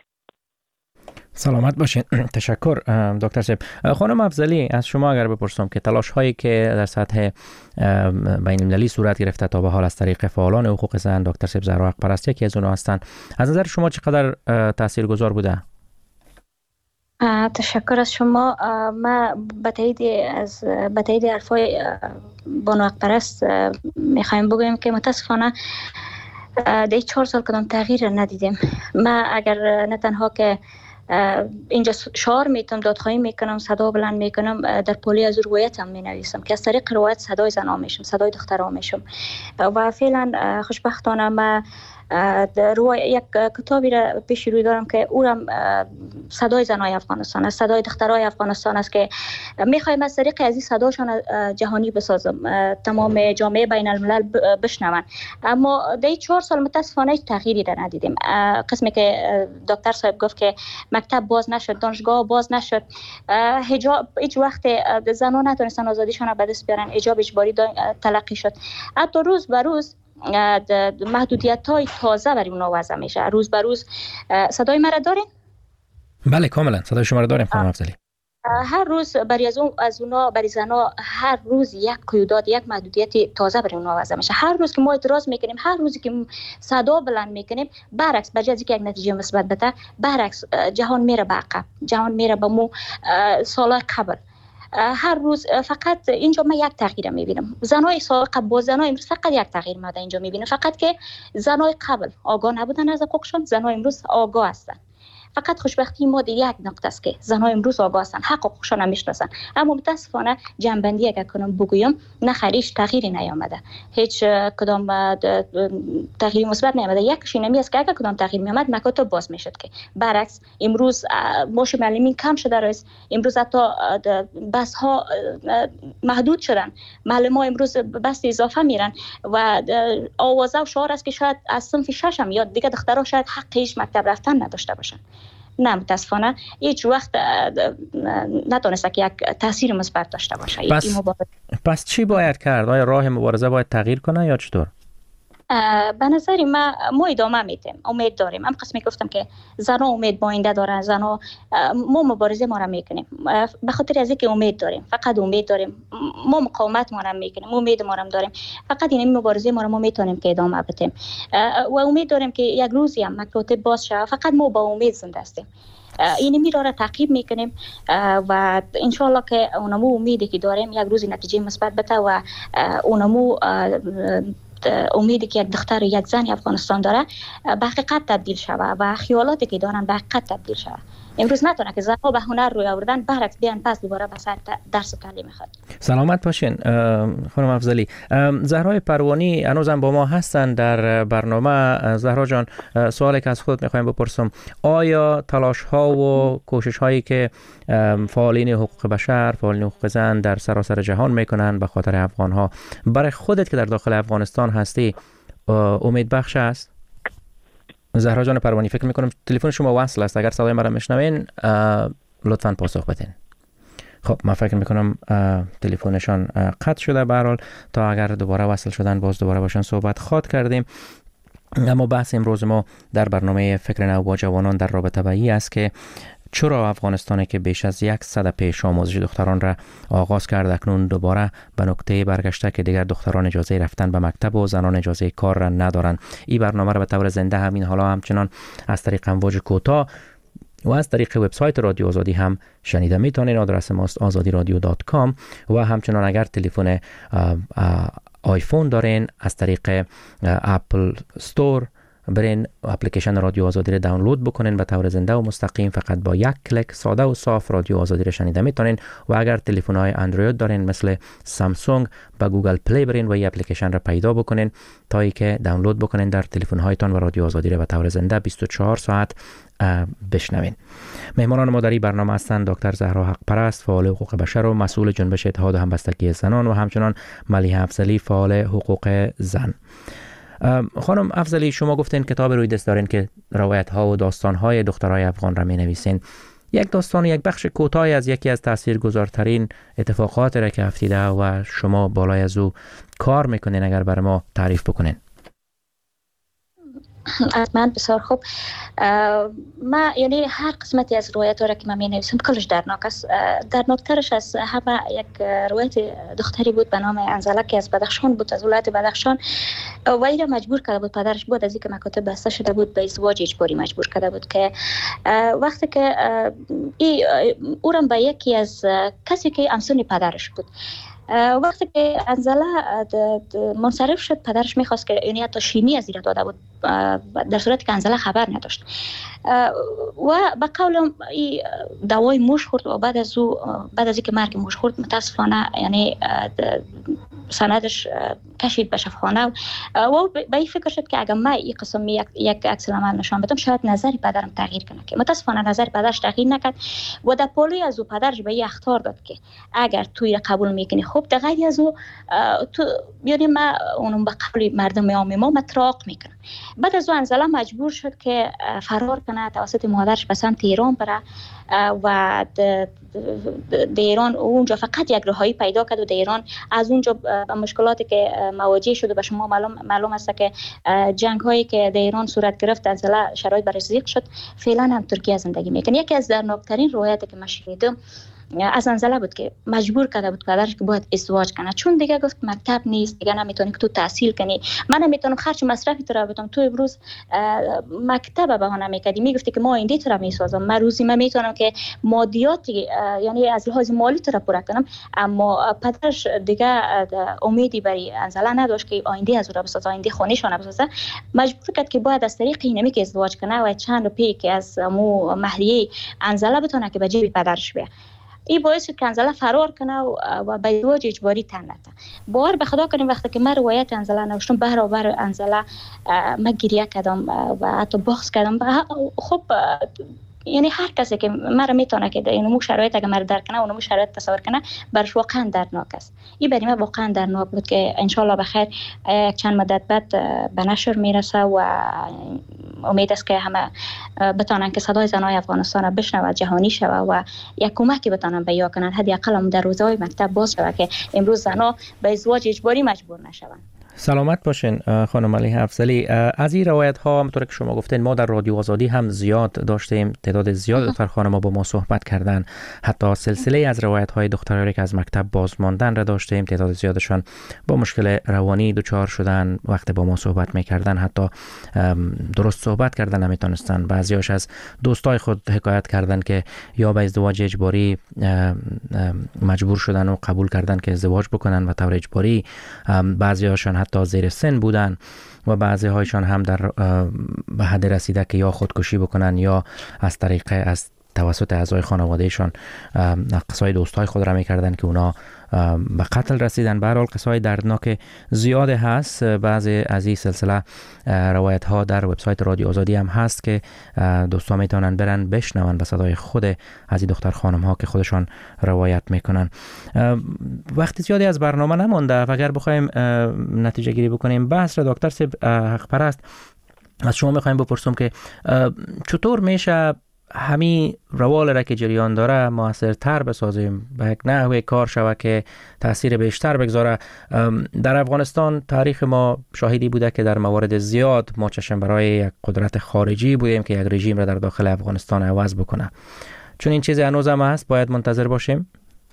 سلامت باشین. تشکر دکتر سیب. خانم افضلی، از شما اگر بپرسم که تلاش هایی که در سطح بین المللی صورت گرفته تا به حال از طریق فعالان حقوق زن، دکتر سیب زهرا حق پرست یکی از اونها هستند، از نظر شما چقدر تاثیرگذار بوده؟ تشکر از شما. ما به تایید از به تایید حرفای بانو حق پرست میخوایم بگویم که متاسفانه در چهار سال کدام تغییر ندیدیم. ما اگر نه تنها که اینجا شعار میتونم، دادخواهی میکنم، صدا بلند میکنم، در پلی از روایتم مینویسم که از طریق روایت صدای زنان میشم، صدای دخترها میشم. و فعلا خوشبختانه ما روی یک کتابی را پیش روی دارم که او را صدای زنای افغانستان است، صدای دخترای افغانستان است که میخوایم از طریق از این صداشان جهانی بسازم، تمام جامعه بین الملل بشنون. اما در چهار سال متاسفانه هیچ تغییری در ندیدیم. قسمی که دکتر صاحب گفت که مکتب باز نشد، دانشگاه باز نشد، حجاب هیچ وقت زنان نتونستن آزادیشان را به دست بیارن، حجاب اجباری تلقی شد. حتی روز به روز محدودیت های تازه برای اونا وضع میشه، روز به روز. صدای مرا دارین؟ بله کاملا صدای شما را داریم خانم افضلی. هر روز برای از اون از اونا برای زنا هر روز یک قیودات، یک محدودیت تازه برای اونا وضع میشه. هر روز که ما اعتراض میکنیم، هر روزی که صدا بلند میکنیم، برعکس بجز که یک نتیجه مثبت بده، برعکس جهان میره به عقب، جهان میره به مو سالهای قبل. هر روز فقط اینجا من یک تغییر میبینم. زنای سابق با زنای امروز فقط یک تغییر ما اینجا میبینم، فقط که زنای قبل آگاه نبودن از حقوقشون، زنای امروز آگاه هستن. فقط خوشبختی ما در یک نقطه است که زنای امروز آگاه هستن، حق حقوقشون هم میشناسن. اما متاسفانه جنبندی اگر کنم بگویم، نه خریش تغییری نیامده، هیچ کدام تغییر مثبت نیامده. یکیش اینمی است که اگر کدام تغییر میامد مکاتب باز میشد، که برعکس امروز ماش معلمین کم شده است، امروز حتی بس ها محدود شدن، معلم ها امروز بس اضافه میرن و آوازه و شعار است که شاید از صنف شش هم یا دیگه دخترها شاید حق هیچ مکتب رفتن نداشته باشن. نه متاسفانه هیچ وقت نتونسته که یک تاثیر مثبت داشته باشه. پس, پس چی باید کرد؟ آیا راه مبارزه باید تغییر کنه یا چطور؟ به نظر ما ما ادامه میتیم، امید داریم. هم قسمی گفتم که زنها امید با آینده دارن، زنها ما مبارزه ما را میکنیم به خاطر از اینکه امید داریم، فقط امید داریم. ما مقاومت ما را میکنیم، امید ما را داریم، فقط این مبارزه ما را ما میتونیم که ادامه بدیم و امید داریم که یک روزی هم مکاتب باز شه. فقط ما با امید زنده هستیم. این میرا را تعقیب میکنیم و انشالله که اونمو امیدی که داریم یک روزی نتیجه مثبت بده و اونمو امیدی که یک دختر و یک زن افغانستان داره به حقیقت تبدیل شود و خیالاتی که دارن به حقیقت تبدیل شود. امروز نتونه که زنها به هنر روی آوردن، برعکس بیان پس دوباره به سر درس و تعلیم خود. سلامت باشین خانم افضلی. زهرای پروانی هنوزم با ما هستن در برنامه. زهرا جان، سوالی که از خودت میخوایم بپرسم، آیا تلاش ها و کوشش هایی که فعالین حقوق بشر، فعالین حقوق زن در سراسر جهان میکنن به خاطر افغان ها، برای خودت که در داخل افغانستان هستی امید بخش است؟ زهرا جان پروانی، فکر میکنم تلفن شما وصل است، اگر صدای مرا میشنوین لطفاً پاسخ بدین. خب من فکر میکنم تلفنشان قطع شده. به هر حال تا اگر دوباره وصل شدن باز دوباره باشن صحبت خواهد کردیم. اما بحث امروز ما در برنامه فکر نو با جوانان در رابطه به این است که چرا افغانستان که بیش از یک سده پیش آموزش دختران را آغاز کرد، اکنون دوباره به نقطه برگشته که دیگر دختران اجازه رفتن به مکتب و زنان اجازه کار را ندارند. این برنامه را به طور زنده همین حالا همچنان از طریق امواج کوتاه و از طریق وبسایت رادیو آزادی هم شنیده میتونین. آدرس ماست آزادی رادیو دات کام و همچنان اگر تلفن آیفون دارین از طریق اپل استور برین اپلیکیشن رادیو آزادی رو دانلود بکنین به طور زنده و مستقیم، فقط با یک کلیک ساده و صاف رادیو آزادی رو شنیده میتونین. و اگر تلفن های اندروید دارین مثل سامسونگ، با گوگل پلی برین و این اپلیکیشن رو پیدا بکنین تا ای که دانلود بکنین در تلفن هایتان و رادیو آزادی رو به طور زنده بیست و چهار ساعت بشنوین. مهمانان ما در این برنامه هستند دکتر زهرا حق پرست، فعال حقوق بشر و مسئول جنبش اتحاد همبستگی زنان، و همچنان ملیحه افضلی، فعال حقوق زن. خانم افضلی، شما گفتین کتاب روی دست دارین که روایت ها و داستان های دخترای افغان را می نویسین. یک داستان، یک بخش کوتاهی از یکی از تاثیرگذارترین اتفاقات را که افتیده و شما بالای از او کار میکنین اگر برای ما تعریف بکنین. از من بسیار خوب. ما یعنی هر قسمتی از روایت را که من می نویسم کلش درناک است. درناکترش از همه یک روایت دختری بود به نام انزله که از بدخشان بود، از ولایت بدخشان، و این را مجبور کرده بود پدرش بود از اینکه مکاتب بسته شده بود به ازدواج اجباری مجبور کرده بود که وقتی که ای او را به یکی از کسی که همسن پدرش بود وقتی که انزله منصرف شد پدرش میخواست که یعنی حتی شیمی از زیر داده بود در صورتی که انزله خبر نداشت و به قول دوای موش خورد و بعد از او بعد از اینکه مرگ موش خورد متاسفانه یعنی سندش کشید به شفاخانه و به این فکر شد که اگر من این قسم یک, یک عکس العمل نشان بدم شاید نظر پدرم تغییر کنه که متاسفانه نظر پدرش تغییر نکرد و در پالوی از او پدرش به این اخطار داد که اگر توی قبول میکنی خوب در غیر از او تو یعنی ما اونم به قبول مردم عام ما متراق میکنه. بعد از او انزله مجبور شد که فرار کنه توسط مادرش به سمت ایران بره و در ایران اونجا فقط یک رهایی پیدا کرد و در ایران از اونجا مشکلاتی که مواجه شد و به شما معلوم معلوم است که جنگ هایی که در ایران صورت گرفت انزله شرایط برش ضیق شد فعلا هم ترکیه زندگی میکنه. یکی از دردناکترین روایتی که من شنیدم از انزله بود که مجبور کرده بود پدرش که باید ازدواج کنه چون دیگه گفت مکتب نیست دیگه نمیتونی که تو تحصیل کنی من نمیتونم خرج مصرفی تو را بدم تو امروز مکتب بهانه میکردی میگفتی که ما ایندی تو را میسازم من روزی من میتونم که مادیاتی یعنی از لحاظ مالی تو را پوره کنم اما پدرش دیگه امیدی برای انزله نداشت که آینده از او را بسازه آینده خانه‌شان بسازه مجبور کرد که باید از طریق اینمی که ازدواج کنه و چند روپیه که از مو مهریه انزله بتونه که به جیب پدرش بیاره. این باعث شد که انزله فرار کنه و به ازدواج اجباری تن نده. باور به خدا کنیم وقتی که من روایت انزله نوشتم برابر انزله من گریه کردم و حتی بغض کردم. خب یعنی هر کسی که مرا میتونه که در اینو شرایط اگه مرا درک کنه اونو شرایط تصور کنه برش واقعا دردناک است. این برای من واقعا دردناک بود که ان شاء الله بخیر یک چند مدت بعد به نشر میرسه و امید است که همه بتونن که صدای زنای افغانستان بشنوه جهانی شوه و یک کمکی بتونن به یا کنن حداقل هم در روزهای مکتب باز شوه که امروز زنا به ازدواج اجباری مجبور نشوند. سلامت باشین خانم ملیحه افضلی. از این روایت ها همونطور که شما گفتین ما در رادیو آزادی هم زیاد داشتیم تعداد زیاد دختر خانم ها با ما صحبت کردن حتی سلسله از روایت های دخترانی که از مکتب باز ماندن را داشتیم تعداد زیادشان با مشکل روانی دچار شدن وقتی با ما صحبت میکردن حتی درست صحبت کردن نمیتونستن بعضیاش از دوستای خود حکایت کردن که یا به ازدواج اجباری مجبور شدن و قبول کردن که ازدواج بکنن و طور اجباری بعضیاشان حتی زیر سن بودن و بعضی هایشان هم در به حد رسیده که یا خودکشی بکنن یا از طریق از توسط اعضای خانوادهشان قصای دوستای خود را میکردن که اونا به قتل رسیدن. به هر حال قصای دردناک زیاد هست. بعضی از این سلسله روایت ها در وبسایت رادیو آزادی هم هست که دوستان میتونن برن بشنون به صدای خود از این دختر خانم ها که خودشان روایت میکنن. وقتی زیادی از برنامه نمونده و اگر بخوایم نتیجه گیری بکنیم بحث را دکتر صاحب حق پرست از شما میخوایم بپرسم که چطور میشه همین روال را که جریان داره موثرتر بسازیم به یک نحوه کار شود که تاثیر بیشتر بگذاره. در افغانستان تاریخ ما شاهدی بوده که در موارد زیاد ما چشم برای یک قدرت خارجی بودیم که یک رژیم را در داخل افغانستان عوض بکنه. چون این چیزی هنوز هم هست باید منتظر باشیم.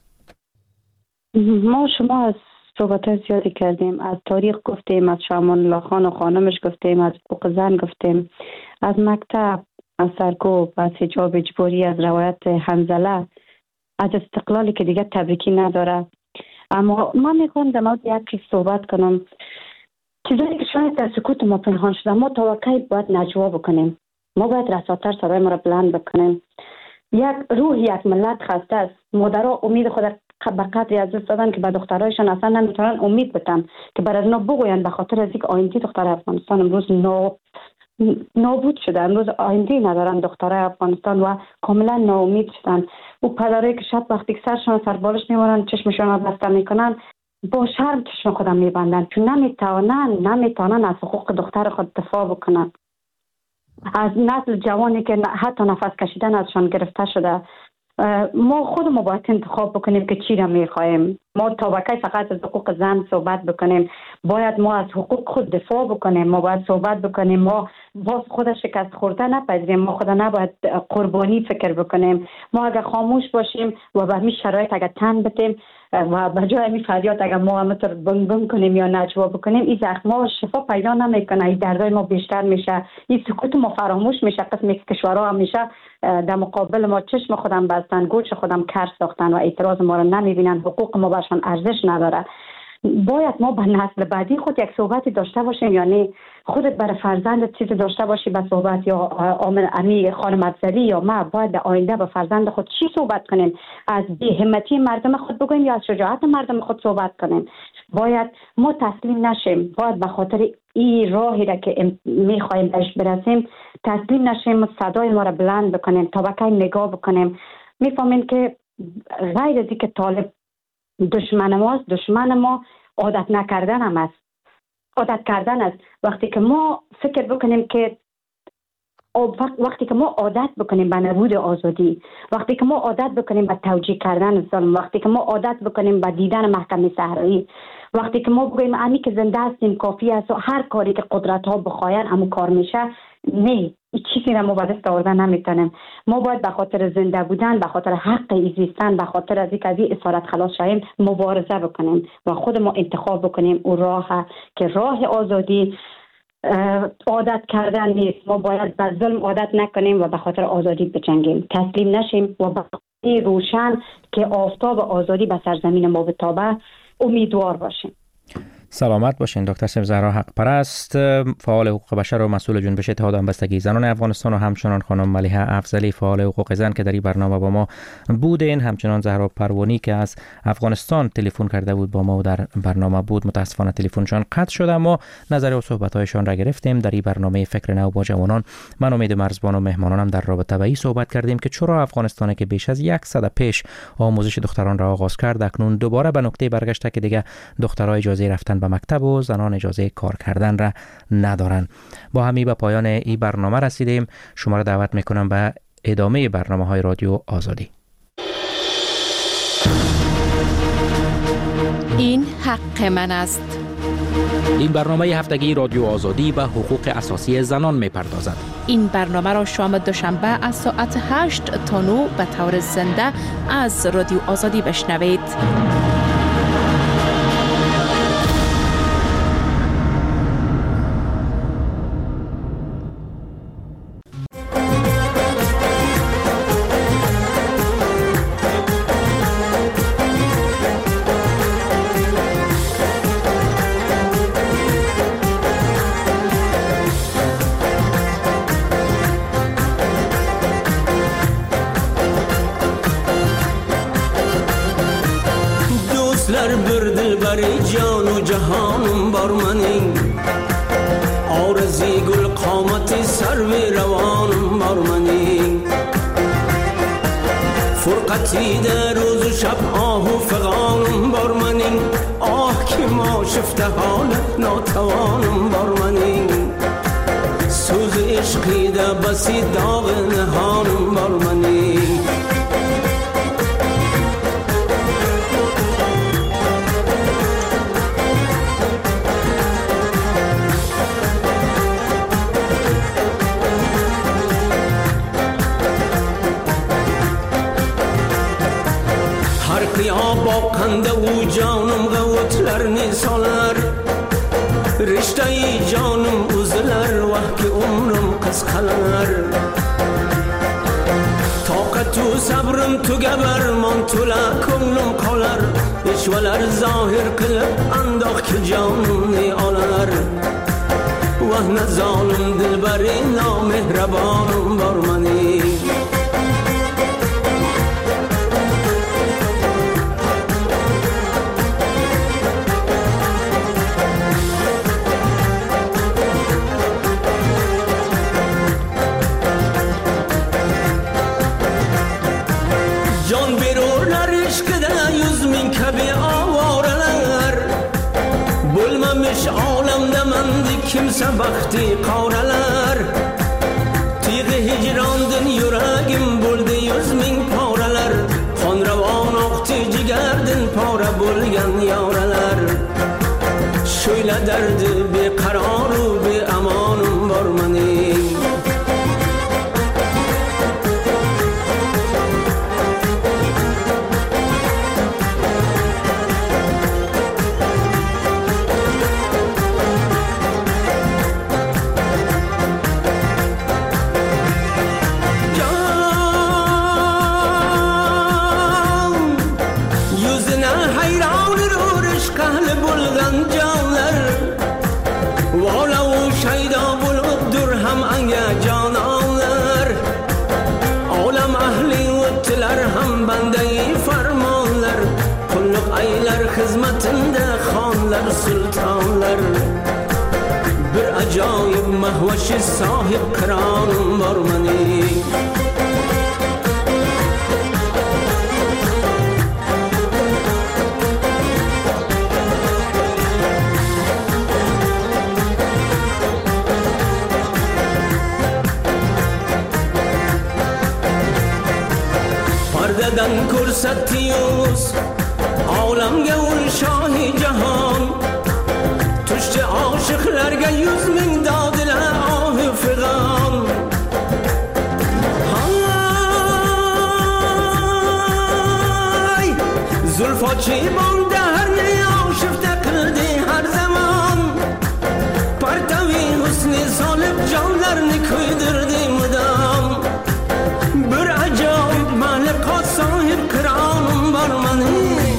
ما شما از صحبت زیادی کردیم از تاریخ گفتیم از شامان الله خان و خانمش گفتیم از حقوق زن گفتیم از مکتب از سرکوب از حجاب اجباری از روایت حنظله از استقلالی که دیگه تبریکی نداره. اما من میخوام در مورد یک صحبت کنم چیزایی که شاید در سکوت ما پنهان شده. ما تا وقتی باید نجوا بکنیم ما باید رساتر صدای ما را بلند بکنیم. یک روح یک ملت خسته است. مادرها امید خود به قدری از دست دادن که به دخترایشان اصلا نمیتونن امید بدن که برای اونا بگوین به خاطر از اینکه آینده دختر افغانستان امروز نو نابود شده. امروز آینده ندارن دخترای افغانستان و کاملا ناامید شدن. او پدرایی که شب وقتی که سرشان سر بالش میمونن چشمشون را بسته میکنن با شرم چشم خودم میبندن چون نمیتونن نمیتونن از حقوق دختر خود دفاع بکنن. از نسل جوانی که حتی نفس کشیدن ازشان گرفته شده. ما خودمون باید انتخاب بکنیم که چی را میخوایم. ما تا وقتی فقط از حقوق زن صحبت بکنیم باید ما از حقوق خود دفاع بکنیم. ما باید صحبت بکنیم. ما باز خود شکست خورده نپذیریم. ما خود نباید قربانی فکر بکنیم. ما اگر خاموش باشیم و به همین شرایط اگر تن بدیم و به جای می فریاد اگر ما همطور بنگ بنگ کنیم یا نجوا بکنیم این زخم ها شفا پیدا نمیکنه، این دردای ما بیشتر میشه، این سکوت ما فراموش میشه. قسم یک کشورها همیشه در مقابل ما چشم خودم بستن، گوش خودم کر ساختن و اعتراض ما رو نمیبینن، حقوق ما برشان ارزش نداره. باید ما به نسل بعدی خود یک صحبتی داشته باشیم، یعنی خودت برای فرزندت چیزی داشته باشی به صحبت، یا آمن امی خانم افزلی یا ما باید در آینده به فرزند خود چی صحبت کنیم؟ از بی‌همتی مردم خود بگویم یا از شجاعت مردم خود صحبت کنیم؟ باید ما تسلیم نشیم، باید به خاطر این راهی را که میخوایم بهش برسیم تسلیم نشیم، صدای ما را بلند بکنیم، تا به کی نگاه بکنیم. میفهمیم که غیر از اینکه طالب دشمن ماست، دشمن ما عادت نکردن هم است، عادت کردن است. وقتی که ما فکر بکنیم که وقتی که ما عادت بکنیم به نبود آزادی، وقتی که ما عادت بکنیم به توجیه کردن ظلم، وقتی که ما عادت بکنیم به دیدن محکمه صحرایی، وقتی که ما بگوییم امی که زنده هستیم کافی است و هر کاری که قدرت ها بخواین همو کار میشه، نه، این چیزی را ما به دست آوردن نمیتونیم. ما باید به خاطر زنده بودن، به خاطر حق زیستن، به خاطر از اینکه از این اسارت خلاص شویم مبارزه بکنیم و خود ما انتخاب بکنیم او راه که راه آزادی عادت کردن نیست. ما باید به ظلم عادت نکنیم و به خاطر آزادی بجنگیم، تسلیم نشیم و به روشن که آفتاب آزادی به سرزمین ما بتابه امیدوار باشیم. سلامت باشین دکتر سیم زهرا حق پرست، فعال حقوق بشر و مسئول جنبش اتحاد همبستگی زنان افغانستان، و همچنان خانم ملیحه افضلی فعال حقوق زن که در این برنامه با ما بودین، همچنان زهرا پروانی که از افغانستان تلفن کرده بود با ما و در برنامه بود. متاسفانه تلفنشان قطع شد، اما نظر و صحبت‌هایشان را گرفتیم. در این برنامه فکر نو با جوانان من امید مرزبان و مهمانانم در رابطه با این صحبت کردیم که چرا افغانستان که بیش از یک سده پیش آموزش دختران را آغاز کرد اکنون دوباره به نقطه برگشته که دیگه دخترها اجازه رفتن به مکتب و زنان اجازه کار کردن را ندارن. با همی به پایان این برنامه رسیدیم. شما را دعوت میکنم به ادامه برنامه های رادیو آزادی. این حق من است. این برنامه هفتگی رادیو آزادی به حقوق اساسی زنان میپردازد. این برنامه را شام دوشنبه از ساعت هشت تا نه به طور زنده از رادیو آزادی بشنوید. در روز و شب آه و فغانم بار منین، آه که ما شفته حال ناتوانم بار منین، سوز عشقی ده بسی داغ نهانم بار منین. با قنده و جانم غوتلر نیسالر، رشته ای جانم اوزلر وحک عمرم قسقلر، طاقت و صبرم تو گبر من تو لکنم قلر، اشولر ظاهر قلب انداخ که جانم نیالر، وحن ظالم دلبری نامهربانم بار منی. Kimse bakti qavralar, tiği hicrandın yüreğim buldu yüz min paralar, xonravon oqti jigardin para bo'lgan yavralar, şöyle derdi beqaror u beamonim bor mening. ham bende farmonlar, qulluq aylar xizmatinde xonlar sultonlar. Bir ajoyib mahvashi sohib qironim bor mening. Pardadan ko'rsatdingiz olamga ul shohi jahon. Tushdi oshiqlarga yuz ming dodilar ohi figan. Hay zulfochi bonda har ne oshifta qildi har zamon. Partavi husni solib jonlarni kuydirdi mudom. Bir ajoyib maliqot sohib qironim bor mening.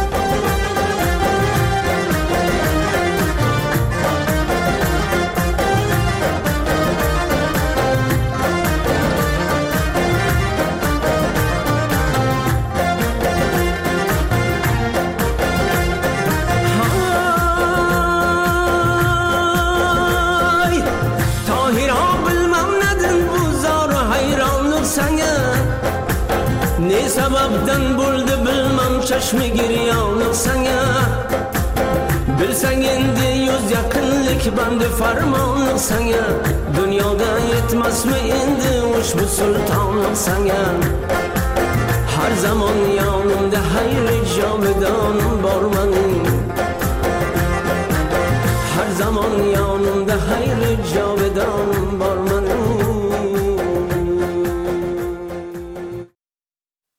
Ne sababdan bo'ldi bilmam chashmi giryonlik sanga. Bilsang endi yuz yaqinlik bandi farmonlik sanga. Dunyoda yetmasmi endi ushbu sultonlik sanga. Har zamon yonimda hayri jomidonim bor mening. Har zamon yon